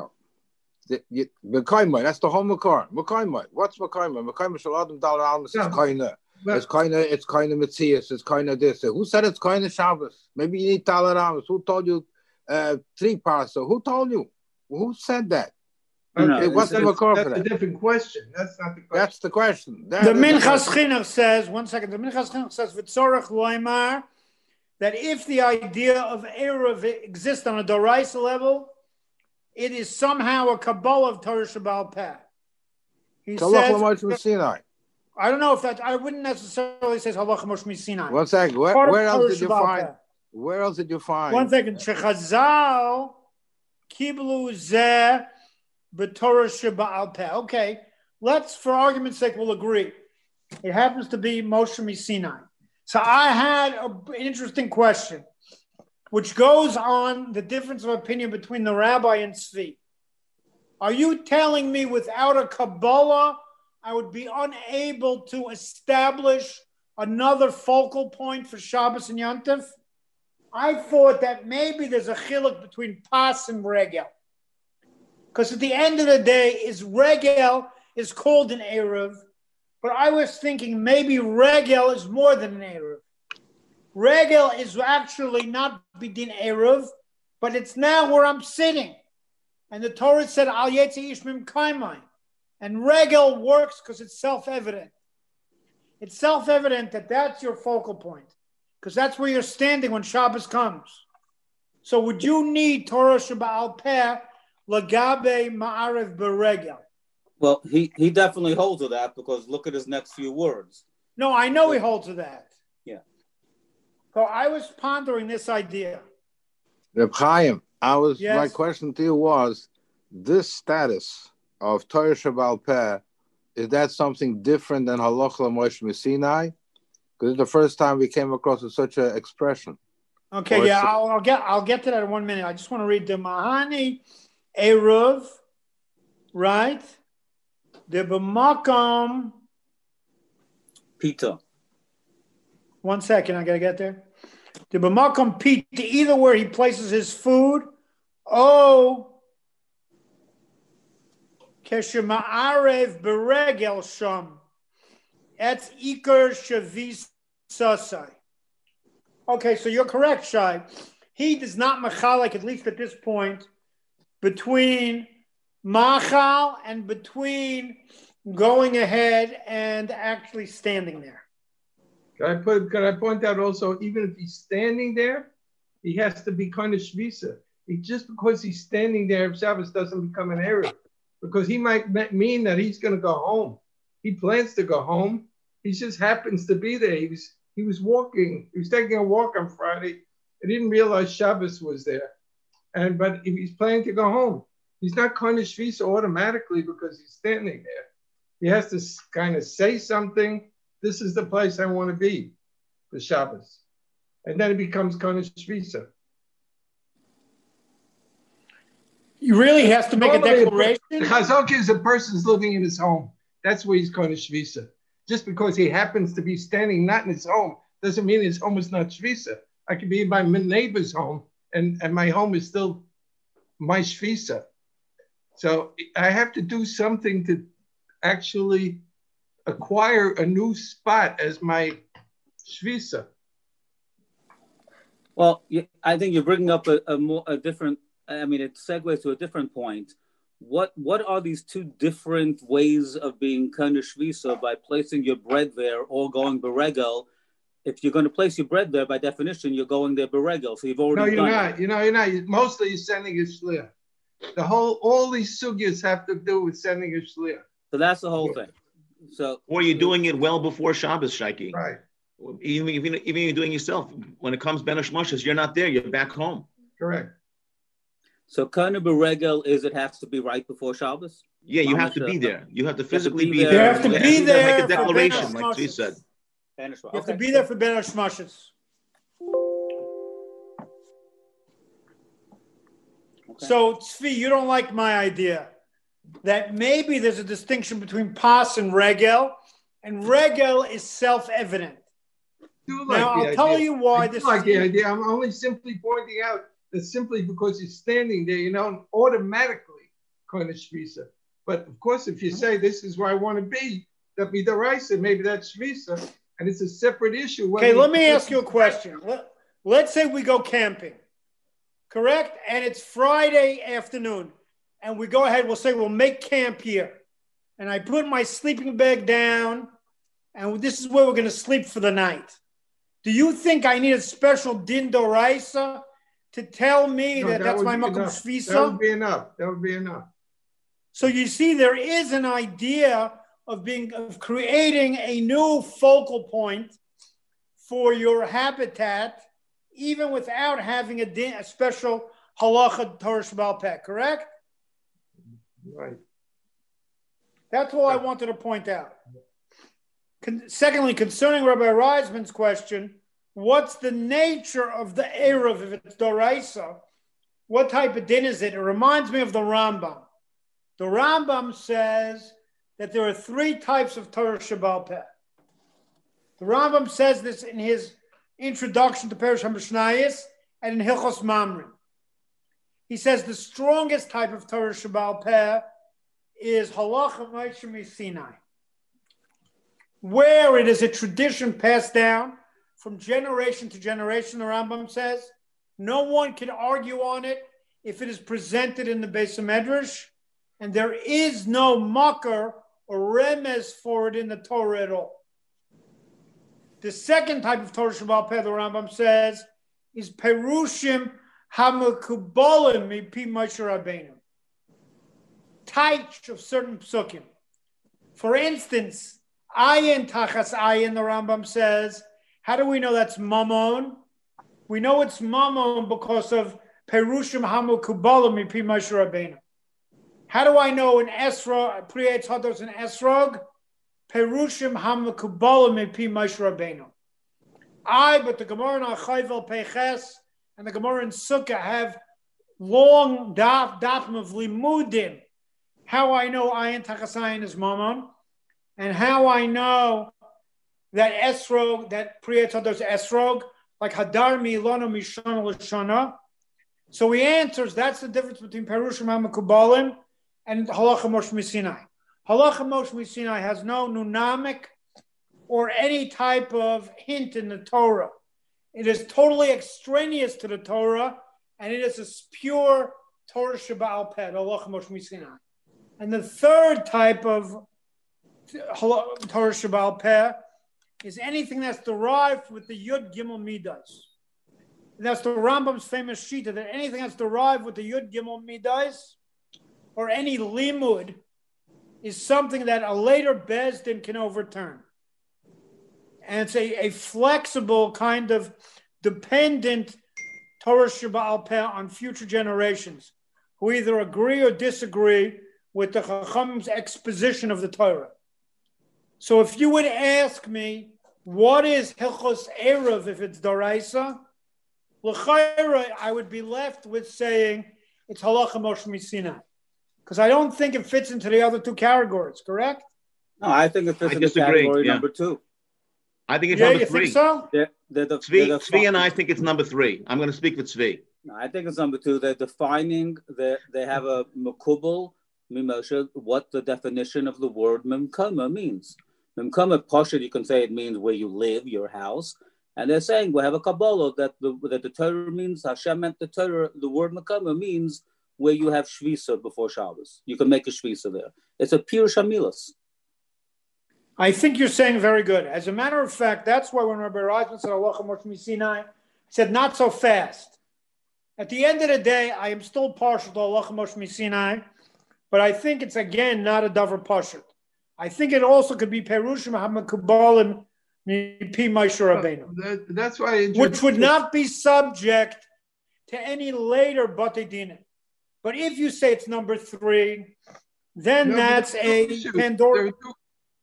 The, you, Makaimai, that's the whole Makar. Makaimai. What's Makaimai? Makaimai Shaladam Dollar Almas is No. kinda. But- It's kinda. It's kinda Matthias. It's kinda this. Who said it's kinda Shabbos? Maybe you need Dollar Almas. Who told you uh, three parsa? Who told you? Who said that? No, Hey, what's the that's, Makar that's for a that? different question. That's not the question. That's the question. That The is Minchas question. Chinuch says, one second, the Minchas Chinuch says, V'tzorech loymar, that if the idea of erev exists on a doraisa level, it is somehow a Kabbalah of Torah Shabbal Peh. He Talach says, L'Moshe Sinai. I don't know if that, I wouldn't necessarily say Halach Moshe Sinai. One second. Where, Part of where else Torah did you Shabbal find? Peh. Where else did you find? One second, Shechazal Kiblu Zeh B'Torah Shabbal Peh. Okay, let's, for argument's sake, we'll agree. It happens to be Moshe Sinai. So I had a, an interesting question, which goes on the difference of opinion between the rabbi and Tzvi. Are you telling me without a Kabbalah, I would be unable to establish another focal point for Shabbos and Yom Tov? I thought that maybe there's a chiluk between Pas and Regel. Because at the end of the day, is Regel is called an Erev, but I was thinking maybe Regel is more than an Erev. Regel is actually not Bidin Erev, but it's now where I'm sitting. And the Torah said, Al Yetzi Ishmim Kaimai. And Regel works because it's self-evident. It's self-evident that that's your focal point, because that's where you're standing when Shabbos comes. So would you need Torah Shabbal Peh Lagabe Ma'arev Beregel? Well, he, he definitely holds to that because look at his next few words. No, I know he holds to that. Yeah. So I was pondering this idea. Reb Chaim, I was, Yes. my question to you was, this status of Torah Shabbal Peh, is that something different than Halach L'Moshe Sinai? Because it's the first time we came across with such an expression. Okay, Or yeah, so- I'll, I'll get I'll get to that in one minute. I just want to read the Mahani Eruv, right? The B'Makam. Pita. One second, I gotta get there. The B'Makam Pita, either where he places his food, oh, Keshema'arev Beregel Sham. Etz Iker Shavis Sasai. Okay, so you're correct, Shai. He does not machalik, at least at this point, between machal and between going ahead and actually standing there. Can I put? Can I point out also, even if he's standing there, he has to be kind of shvisa. He, just because he's standing there, Shabbos doesn't become an Erev, because he might me- mean that he's going to go home. He plans to go home. He just happens to be there. He was he was walking. He was taking a walk on Friday. He didn't realize Shabbos was there, and but if he's planning to go home, he's not kind of shvisa automatically because he's standing there. He has to kind of say something. This is the place I want to be for Shabbos. And then it becomes Kodesh Shvisa. You really has to make a declaration? Chazaka is a person's living in his home. That's where he's Kodesh Shvisa. Just because he happens to be standing not in his home doesn't mean his home is not Shvisa. I could be in my neighbor's home and, and my home is still my Shvisa. So I have to do something to actually acquire a new spot as my Shvisa. Well, I think you're bringing up a, a more a different. I mean, it segues to a different point. What what are these two different ways of being kind of shvisa by placing your bread there or going beregel? If you're going to place your bread there, by definition, you're going there beregel. So you've already no, you're done not. It. You know, you're not. Mostly you're sending a shliach. The whole, all these sugyas have to do with sending a shliach. So that's the whole thing. So, or you're doing it well before Shabbos, Shaiki. Right. Even even even you're doing it yourself. When it comes Ben Hashmoshes, you're not there. You're back home. Correct. So kind of beregel is it has to be right before Shabbos? Yeah, you have to be there. You have to physically be there. there. You have to be there. Make a declaration, like she said. You have to be there for Ben Hashmoshes. Okay. So, Tzvi, you don't like my idea that maybe there's a distinction between pas and regel, and regel is self-evident. Like now, I'll idea. tell you why I this like is... the idea. I'm only simply pointing out that simply because you're standing there, you don't automatically kind of shvisa. But, of course, if you say this is where I want to be, that be the raisa, maybe that's shvisa, and it's a separate issue. Okay, let me ask you a question. Let, let's say we go camping. Correct? And it's Friday afternoon. And we go ahead, we'll say we'll make camp here. And I put my sleeping bag down, and this is where we're going to sleep for the night. Do you think I need a special din doraisa to tell me no, that, that that's my makom shvisa? That would be enough. That would be enough. So you see, there is an idea of being of creating a new focal point for your habitat, even without having a, din, a special halacha Torah Sheba'al Peh, correct? Right. That's all I wanted to point out. Con- secondly, concerning Rabbi Reisman's question, what's the nature of the Erev if it's Doraisa? What type of din is it? It reminds me of the Rambam. The Rambam says that there are three types of Torah Sheba'al Peh. The Rambam says this in his introduction to Perush HaMishnayos and in Hilchos Mamrin. He says the strongest type of Torah Sheba'al Peh is Halacha Moshe Sinai, where it is a tradition passed down from generation to generation, the Rambam says. No one can argue on it if it is presented in the Beis HaMedrash, and there is no makar or remez for it in the Torah at all. The second type of Torah Sheba'al Peh, the Rambam says, is Perushim HaMekubalim Mipi Moshe Rabbeinu. Taich of certain psukim. For instance, ayin tachas ayin, the Rambam says, how do we know that's mamon? We know it's mamon because of Perushim HaMekubalim Mipi Moshe Rabbeinu. How do I know in Esrog, Priyetz Hados in Esrog? Perushim HaMekubalim Mipi Moshe Rabbeinu. I, but the Gemara in Achayvel Peches and the Gemara in Sukkah have long daf, dafim of limudim. How I know ayin tachas ayin is mamon, and how I know that Esrog, that Priyetz Hados Esrog, like Hadar Milano Mishana L'Shana. So he answers that's the difference between Perushim HaMekubalim and Halacha Moshe Sinai. Halacha Moshe Sinai has no nunamic or any type of hint in the Torah. It is totally extraneous to the Torah, and it is a pure Torah Sheba'al Peh, Halacha Moshe Sinai. And the third type of Torah Sheba'al Peh is anything that's derived with the Yud Gimel Midas. And that's the Rambam's famous shita, that anything that's derived with the Yud Gimel Midas or any limud is something that a later Bezdin can overturn. And it's a, a flexible kind of dependent Torah Sheba'al Peh on future generations who either agree or disagree with the Chacham's exposition of the Torah. So if you would ask me, what is Hilchos Erev if it's Doraisa? L'chayra, I would be left with saying it's Halacha Moshe Misinai. Because I don't think it fits into the other two categories, correct? No, I think it fits I in disagree, category yeah. number two. I think it's Yeah, number you three. think so? They're, they're the, Tzvi, they're the Tzvi and I think it's number three. I'm going to speak with Tzvi. No, I think it's number two. They're defining, they they have a makubal, mimosha, what the definition of the word memkama means. Memkama, Pasha, you can say it means where you live, your house. And they're saying we have a Kabbalah that the, that the Torah means, Hashem meant the Torah, the word Makama means where you have Shvisa before Shabbos. You can make a Shvisa there. It's a pure Shamilas. I think you're saying very good. As a matter of fact, that's why when Rabbi Reisman said Halacha Moshe Misinai, he said not so fast. At the end of the day, I am still partial to Halacha Moshe Misinai, but I think it's again not a Davar Pashut. I think it also could be Perushim HaMekubalim Mipi Moshe Rabbeinu, That, that's why I which would not be subject to any later Batei Dinim. But if you say it's number three, then No, that's but a issues. Pandora. There were two,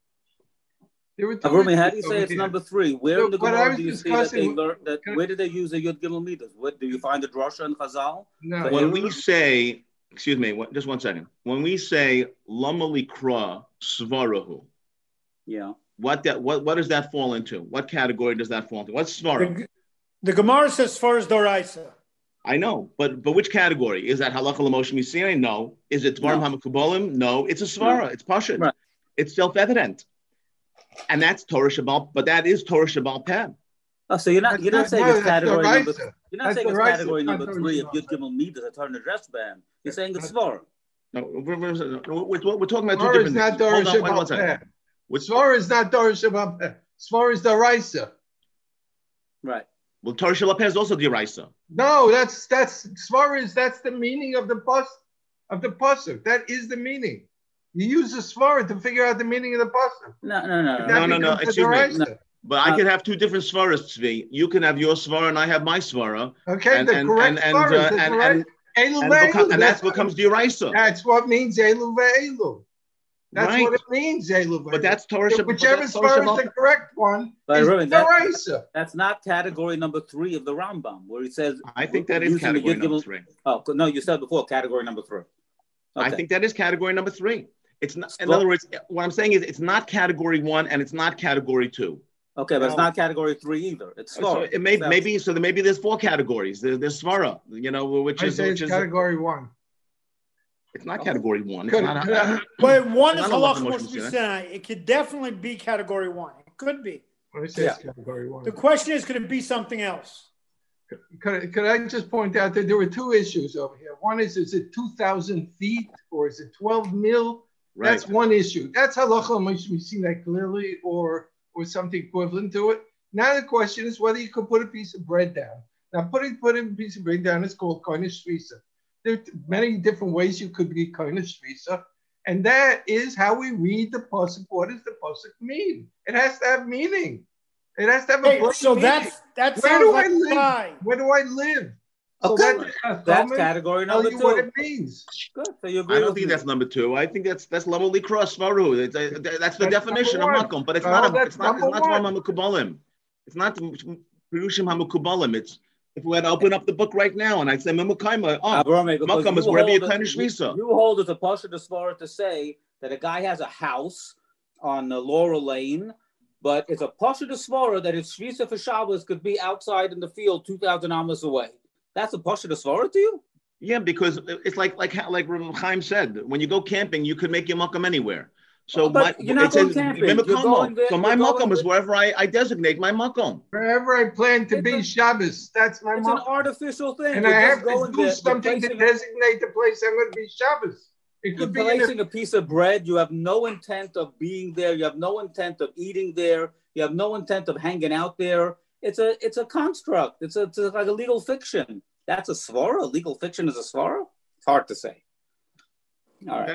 there were two Avrami, how do you issues say over it's here. number three? Where So in the what I Gemara was do you see that they discussing- learned that? Can I- Where did they use the Yud Gimel Midas? What do you find the drasha in Chazal? No, But When it- we say, excuse me, what- just one second. When we say Lama Likra Svarahu, Yeah. what that what what does that fall into? What category does that fall into? What's Svara? The, the Gemara says first Doraisa. I know, but but which category? Is that Halacha L'Moshe Misinai? No. Is it Dvarim No. HaMekubalim? No. It's a Svara. No. It's Pashut. Right. It's self-evident. And that's Torah Shabbal, but that is Torah Shabbal Peh. Oh, so you're not That's you're not the- saying no, it's that's category the number. Raisa. You're not That's saying the it's Raisa, category not number the three of original. Yud Gimel Midas, a turn address ban. You're saying it's That's- Svar. No, we're, we're, we're, we're talking about two Svara different is not things. Hold Dorish on, wait one second. Which, Svara is not Dorish Shabbat. Svara is the Raisa. Right. well, Torah Shabbal Peh is also Diraisa. No, that's that's Svara is that's the meaning of the pus of the pasuk. That is the meaning. You use the Svara to figure out the meaning of the pasuk. No, no, no, no. That No, no, no, becomes the excuse me. Doraisa. No. But I Uh, could have two different Svaras, Tzvi. You can have your Svara and I have my Svara. Okay, And- the and- correct and- and, Svara is uh, the and- correct Elu And, ve'elu. become, and That's that becomes Diraisa. That's what means Elu ve'elu. That's Right. what it means, Elu ve'elu. But that's Torah Shabbal. Whichever Svara is the correct one But is Ruben, the that- Raisa. That's not category number three of the Rambam, where he says. I think that is using the category Yud number Gimel- three. Oh no, you said before category number three. I Okay. think that is category number three. It's not, in Well- other words, what I'm saying is it's not category one and it's not category two. Okay, but it's No. not category three either. It's So Svar. it may, So- maybe so. There maybe there's four categories. There, there's Svara, you know, which I is say which it's is category one. it's not category one. It's Could- not. could I- But one is I don't know what Halacha the Moshe motion is, Misinai. It could definitely be category one. It could be. I say it's Yeah. category one. The question is, could it be something else? Could, could I just point out that there were two issues over here? One is, is it two thousand feet or is it twelve mil? Right. That's one issue. That's halacha, which we see that clearly, or or something equivalent to it. Now the question is whether you could put a piece of bread down. Now putting putting a piece of bread down is called koinish shvisa. There are many different ways you could be koinish shvisa, and that is how we read the pasuk. What does the pasuk mean? It has to have meaning. It has to have a Hey, plain so meaning. that's that Where sounds do like I a live? lie. Where do I live? So Okay, that that's Chachamim category tell number you what two. it means. Good. So you agree I don't with think me. that's number two. I think that's that's Lamoli Cross Svaru. That's, uh, that's the That's definition of number one. Makom, but it's Oh, not. A, that's it's not. It's number not one. Dvarim HaMekubalim. It's not Perushim HaMekubalim. It's if we had to open up the book right now and I'd say Memukaima. Oh, Avrami, because Makom is you wherever you hold kind it- of shvisa. You hold it a pasha to Svara to say that a guy has a house on uh, Laurel Lane, but it's a pasha to Svara that his shvisa for Shabbos could be outside in the field two thousand amos away. That's a pasha to Svara to you? Yeah, because it's like like like Rabbi Chaim said, when you go camping, you can make your Makom anywhere. So But my, you're not it says going camping. You're Memukaimo. going there- So my you're going Makom is with- wherever I, I designate my Makom. Wherever I plan to It's be a- Shabbos, that's my It's an mom. artificial thing. And You're I just have to going do there. You're something to placing- designate the place I'm going to be Shabbos. It You're could be in a, placing a piece of bread. You have no intent of being there. You have no intent of eating there. You have no intent of hanging out there. It's a it's a construct. It's a it's like a legal fiction. That's a svara. Legal fiction is a svara. It's hard to say. All right. Okay.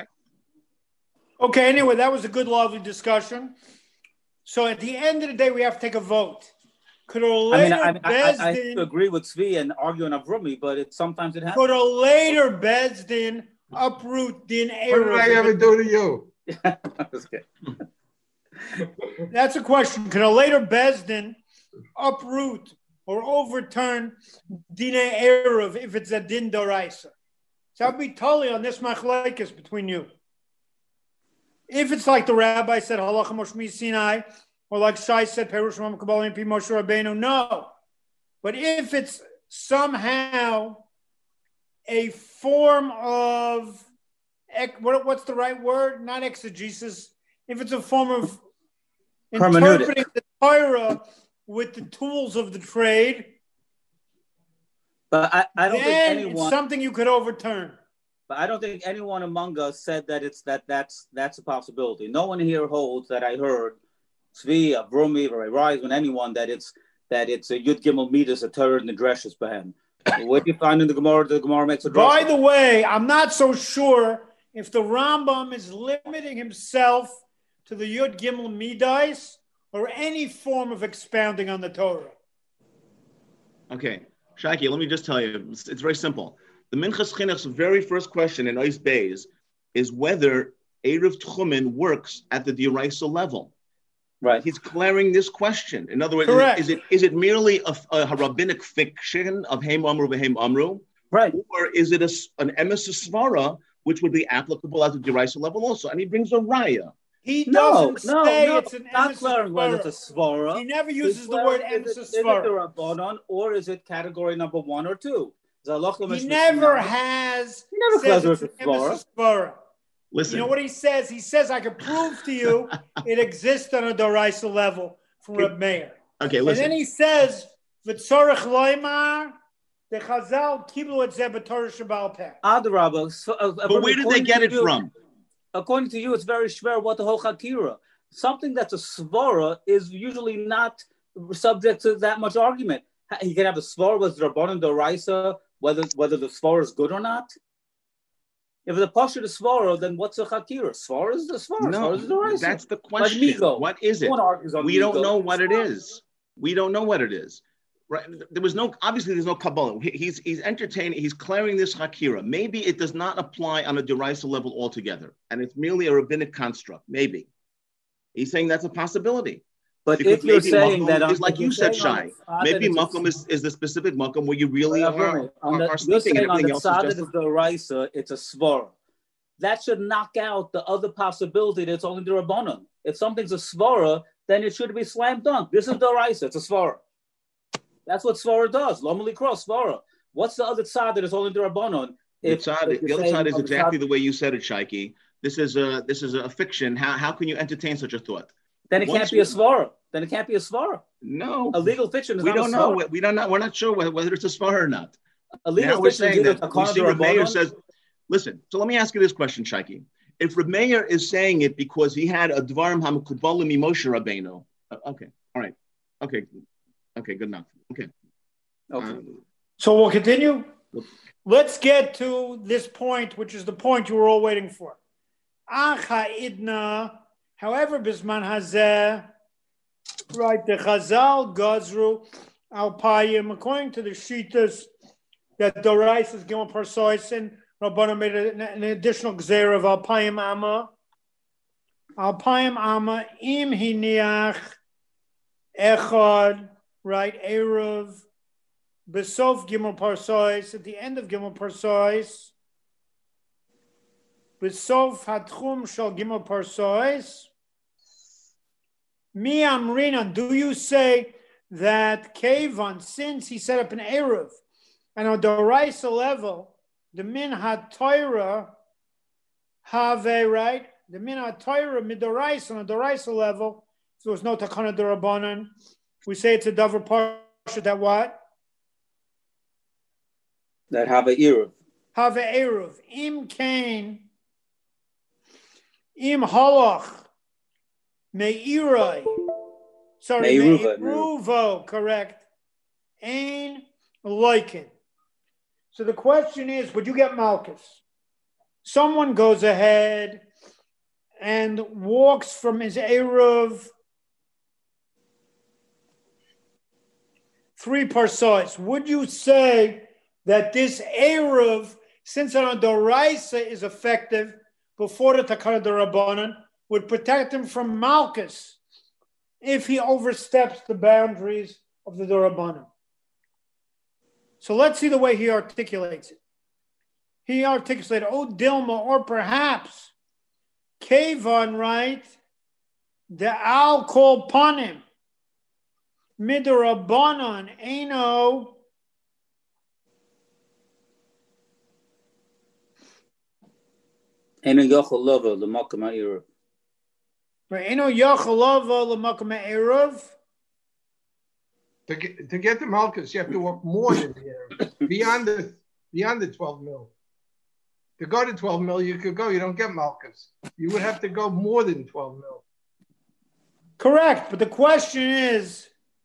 Okay, anyway, that was a good, lovely discussion. So at the end of the day, we have to take a vote. Could a I mean, later I, I, I, I have to Bezdin, agree with Tzvi and argue on Avrumi, but it sometimes it happens. could a later Bezdin uproot din what did I Erev? ever do to you? Okay. That's a question. Can a later Bezdin uproot or overturn Dine Erev if it's a Din Doraisa? So I'll be totally on this machlekes between you. If it's like the rabbi said, Halacha Moshe Sinai, or like Shai said, Perush Ram Kabbalah Pi Moshe Rabbeinu, no. But if it's somehow a form of, what, what's the right word? Not exegesis. If it's a form of interpreting the Torah with the tools of the trade, but I, I don't think anyone, it's something you could overturn. But I don't think anyone among us said that it's that that's that's a possibility. No one here holds that I heard Tzvi, Avrumi, or Reisman, anyone that it's that it's a Yud Gimel Midas, a Torah and the Dreshes behem. What do you find in the Gemara? The Gemara makes a drasha. By the way, I'm not so sure if the Rambam is limiting himself to the Yud Gimel Midas or any form of expounding on the Torah. Okay, Shaiki, let me just tell you, it's, it's very simple. The Minchas Chinuch's very first question in Ois Beis is whether Erev Tchumen works at the D'Oraisa level. Right. He's clearing this question. In other words, Correct. is it is it merely a, a rabbinic fiction of Heim Amru v'Heim Amru? Right. Or is it a, an emes svara which would be applicable at the D'Oraisa level also? And he brings a raya. He no, doesn't no, say no, it's an not emes clearing whether it's a svara. He never uses the word emes svara. Is it the Rabbanon, or is it category number one or two? He never has. He never says says it's it's an emes svara. Listen. You know what he says? He says, I can prove to you it exists on a Doraisa level from Reb Meir. Okay, listen. And then he says, V'tzorech loymar, the Chazal kiblu et zeh b'Torah sheba'al peh. Adarabah. So, uh, but where did they get it you, from? According to you, it's very schwer what the whole Chakira. Something that's a svara is usually not subject to that much argument. You can have a svara with Rabbanan Doraisa, whether whether the svara is good or not. If the pasha is svara, then what's a chakira? Svara is the svara. No, is the that's the question. Like what is it? We Migo. don't know what it is. We don't know what it is. Right? There was no, obviously there's no Kabbalah. He, he's he's entertaining, he's clearing this chakira. Maybe it does not apply on a D'Oraisa level altogether, and it's merely a rabbinic construct. Maybe. He's saying that's a possibility. But because if you're saying that, that, is like you said, Shai, maybe makom is, is the specific makom where you really well, are, on are, the, are sleeping and everything else is just... of the Raisa, it's a svara. That should knock out the other possibility that it's only the Rabbanon. If something's a svara, then it should be slam dunk. This is the Raisa, it's a svara. That's what svara does. Lomali cross svara. What's the other side that is only the Rabbanon? If, the, side, if the other side is exactly side, the way you said it, Shaiki. This is a this is a fiction. How how can you entertain such a thought? Then it Once can't be you, a svara. Then it can't be a svara. No, a legal fiction is we not don't a know. svara. We don't know. We're not sure whether, whether it's a svara or not. A legal now we're fiction saying is that we see Reb Meir says. Listen. So let me ask you this question, Shaiki. If Reb Meir is saying it because he had a dvarim hamukubalim Moshe Rabbeinu, okay, all right, okay, okay, good enough. Okay. Okay. Um, so we'll continue. Let's get to this point, which is the point you were all waiting for. Acha idna, however, bisman hazeh, right? The Chazal Gazru Alpayim, according to the Shitas, that Dorais is Gimel Parsois, and Rabbana made an, an additional Gzeir of Alpayim Amma. Alpayim Amma, Im Hiniach, Echad, right? Erev, Besof Gimel Parsois, at the end of Gimel Parsois, Besof Hatchum Shal Gimel Parsois, Mi Amrinan, do you say that Kavan, since he set up an Erev, and on the Doraisa level, the Min HaTorah have a, right? The Min HaTorah Midoraisa, on the Doraisa level, so there's no Takana Darabanan. We say it's a Davar Parsha that what? That have a Erev. Have a Erev. Im Kain, Im Halach, Me'irai. Sorry, Me'iruvo, correct. Ain Loikin. So the question is, would you get Malchus? Someone goes ahead and walks from his Erev three parsois. Would you say that this Erev, since on Doraisa is effective before the Takana Darabanan, would protect him from Malchus if he oversteps the boundaries of the D'Rabbanan. So let's see the way he articulates it. He articulated, oh, Dilma, or perhaps, Kevon, right? The Al Kol Panim, Midrabanan, Eino, Eino Yochel Lova, L'Makam HaEruv. Eino Yochel Lova, L'Makam HaEruv. To get, to get to Malchus, you have to walk more than the area, beyond the beyond the twelve mil. To go to twelve mil, you could go. You don't get Malchus. You would have to go more than twelve mil. Correct, but the question is,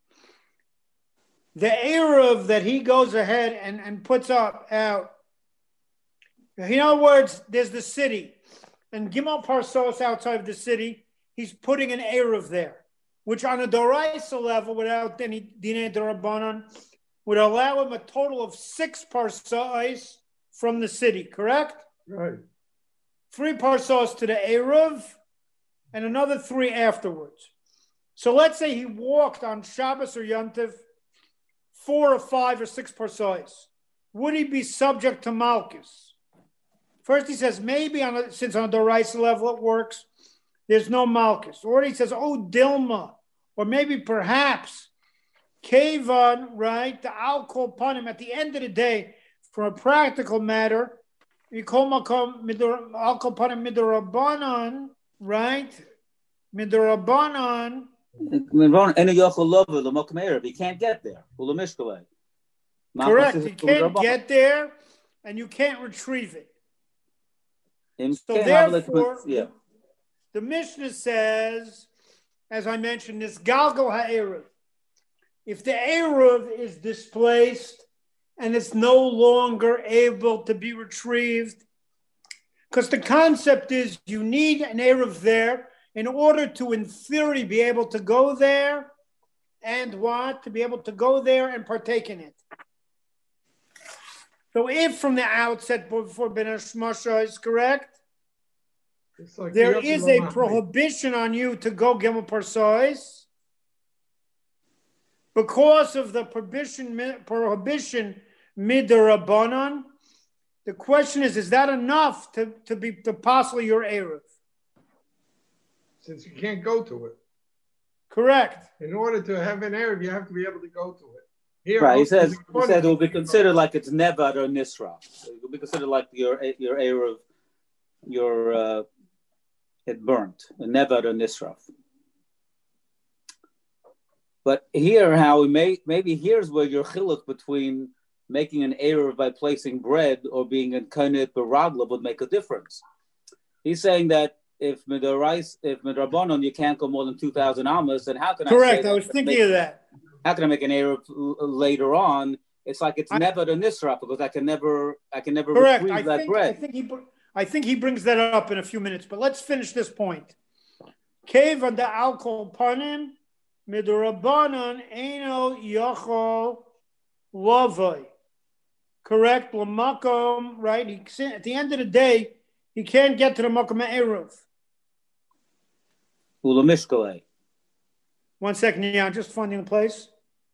the Eruv that he goes ahead and, and puts up out. In other words, there's the city, and Gimel Parsos outside of the city, he's putting an Eruv there, which on a Doraisa level, without any Dinei D'Rabbanan, would allow him a total of six Parsos from the city, correct? Right. Three Parsos to the Eruv, and another three afterwards. So let's say he walked on Shabbos or Yontif four or five or six Parsos. Would he be subject to Malchus? First he says, maybe on a, since on a Doraisa level it works, there's no Malchus. Or he says, oh, Dilma. Or maybe perhaps Kevan, right? The Al Kol Panim. At the end of the day, from a practical matter, you call Makom Al Kol Panim Midrabanan, right? Midrabanan. He can't get there. Correct. You can't get there, and you can't retrieve it. So therefore, yeah. The Mishnah says, as I mentioned, this Galgal HaEruv. If the Eruv is displaced and it's no longer able to be retrieved, because the concept is you need an Eruv there in order to, in theory, be able to go there and what? To be able to go there and partake in it. So if from the outset before Ben Hashmasha is correct, like there is a prohibition on you to go Gimel Parsos because of the prohibition prohibition Midrabanan. The question is, is that enough to, to be to possibly your Eruv? Since you can't go to it. Correct. In order to have an Eruv, you have to be able to go to it. Here, right, he says, he said it will be considered like it's Nevad or Nisra. It will be considered like your your Eruv, your uh, it burnt, a Nevad or Nisraf. But here, how we may, maybe here's where your chiluk between making an Eruv by placing bread or being in Kanet Baragla would make a difference. He's saying that if Midrash, if Midrabanon, you can't go more than two thousand amas, then how can Correct, I say I was thinking make, of that. How can I make an Eruv l- later on? It's like it's never a Nisra because I can never, I can never Correct. retrieve I that think, bread. I think he, I think he brings that up in a few minutes. But let's finish this point. Kevan da Al Kol Panim midrabanan eino yochol lavoi. Correct. Lamakom. Right. He, at the end of the day, he can't get to the makom eruv. Ulamishkale. One second, yeah, I'm just finding the place.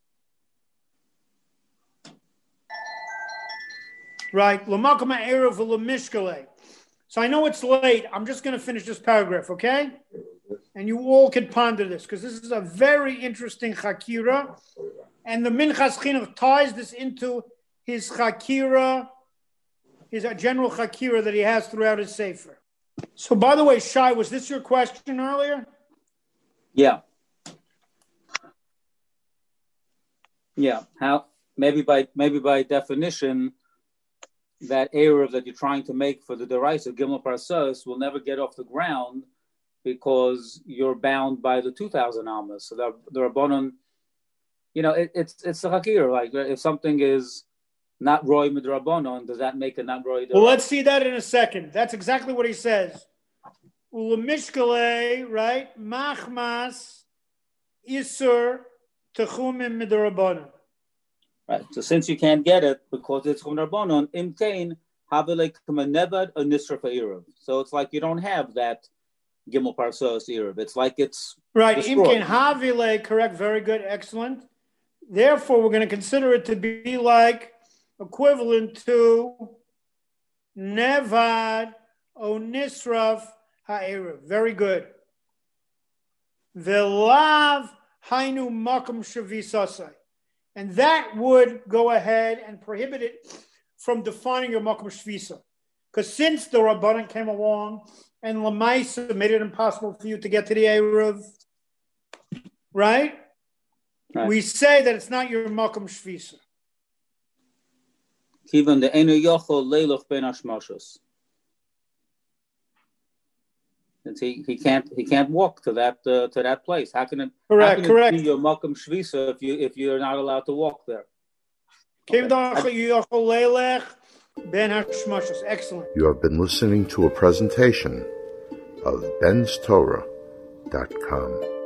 Right, Lamakama Erev Lamishkale. So I know it's late. I'm just going to finish this paragraph, okay? And you all can ponder this because this is a very interesting Chakira. And the Minchas Chinuch ties this into his Chakira, his general Chakira that he has throughout his Sefer. So, by the way, Shai, was this your question earlier? Yeah. Yeah. How maybe by maybe by definition, that Eruv that you're trying to make for the Deraisa Gimel Parsos will never get off the ground because you're bound by the two thousand Almas. So the, the Rabbanon, you know, it, it's it's a Hakir. Like if something is not Roy Midrabanon, does that make it not Roy? Well, let's see that in a second. That's exactly what he says. Ulamishkale, right? Machmas Isur Techumim Midrabanon. Right. So since you can't get it because it's Chum Rabbanon, Imkain Havelek Nevad a Nisra Eruv. So it's like you don't have that Gimel Parsos Erev. It's like it's right. destroyed. Imken Havile, correct, very good, excellent. Therefore, we're going to consider it to be like equivalent to Nevad o Nisraf Ha'erev. Very good. Velav Hainu Makam Shavisasai. And that would go ahead and prohibit it from defining your Makam Shvisa. Because since the Rabbanan came along and Lamaisa made it impossible for you to get to the Erev, right? Right. We say that it's not your Makam Shvisa. Even the Enu Yochol Leiluch Ben Hashmashos. He he can't he can't walk to that uh, to that place. How can it? Correct. How can correct. It be your Makam Shvisa if you if you're not allowed to walk there? Okay. Ben Hashmashos. Excellent. You have been listening to a presentation of bens torah dot com.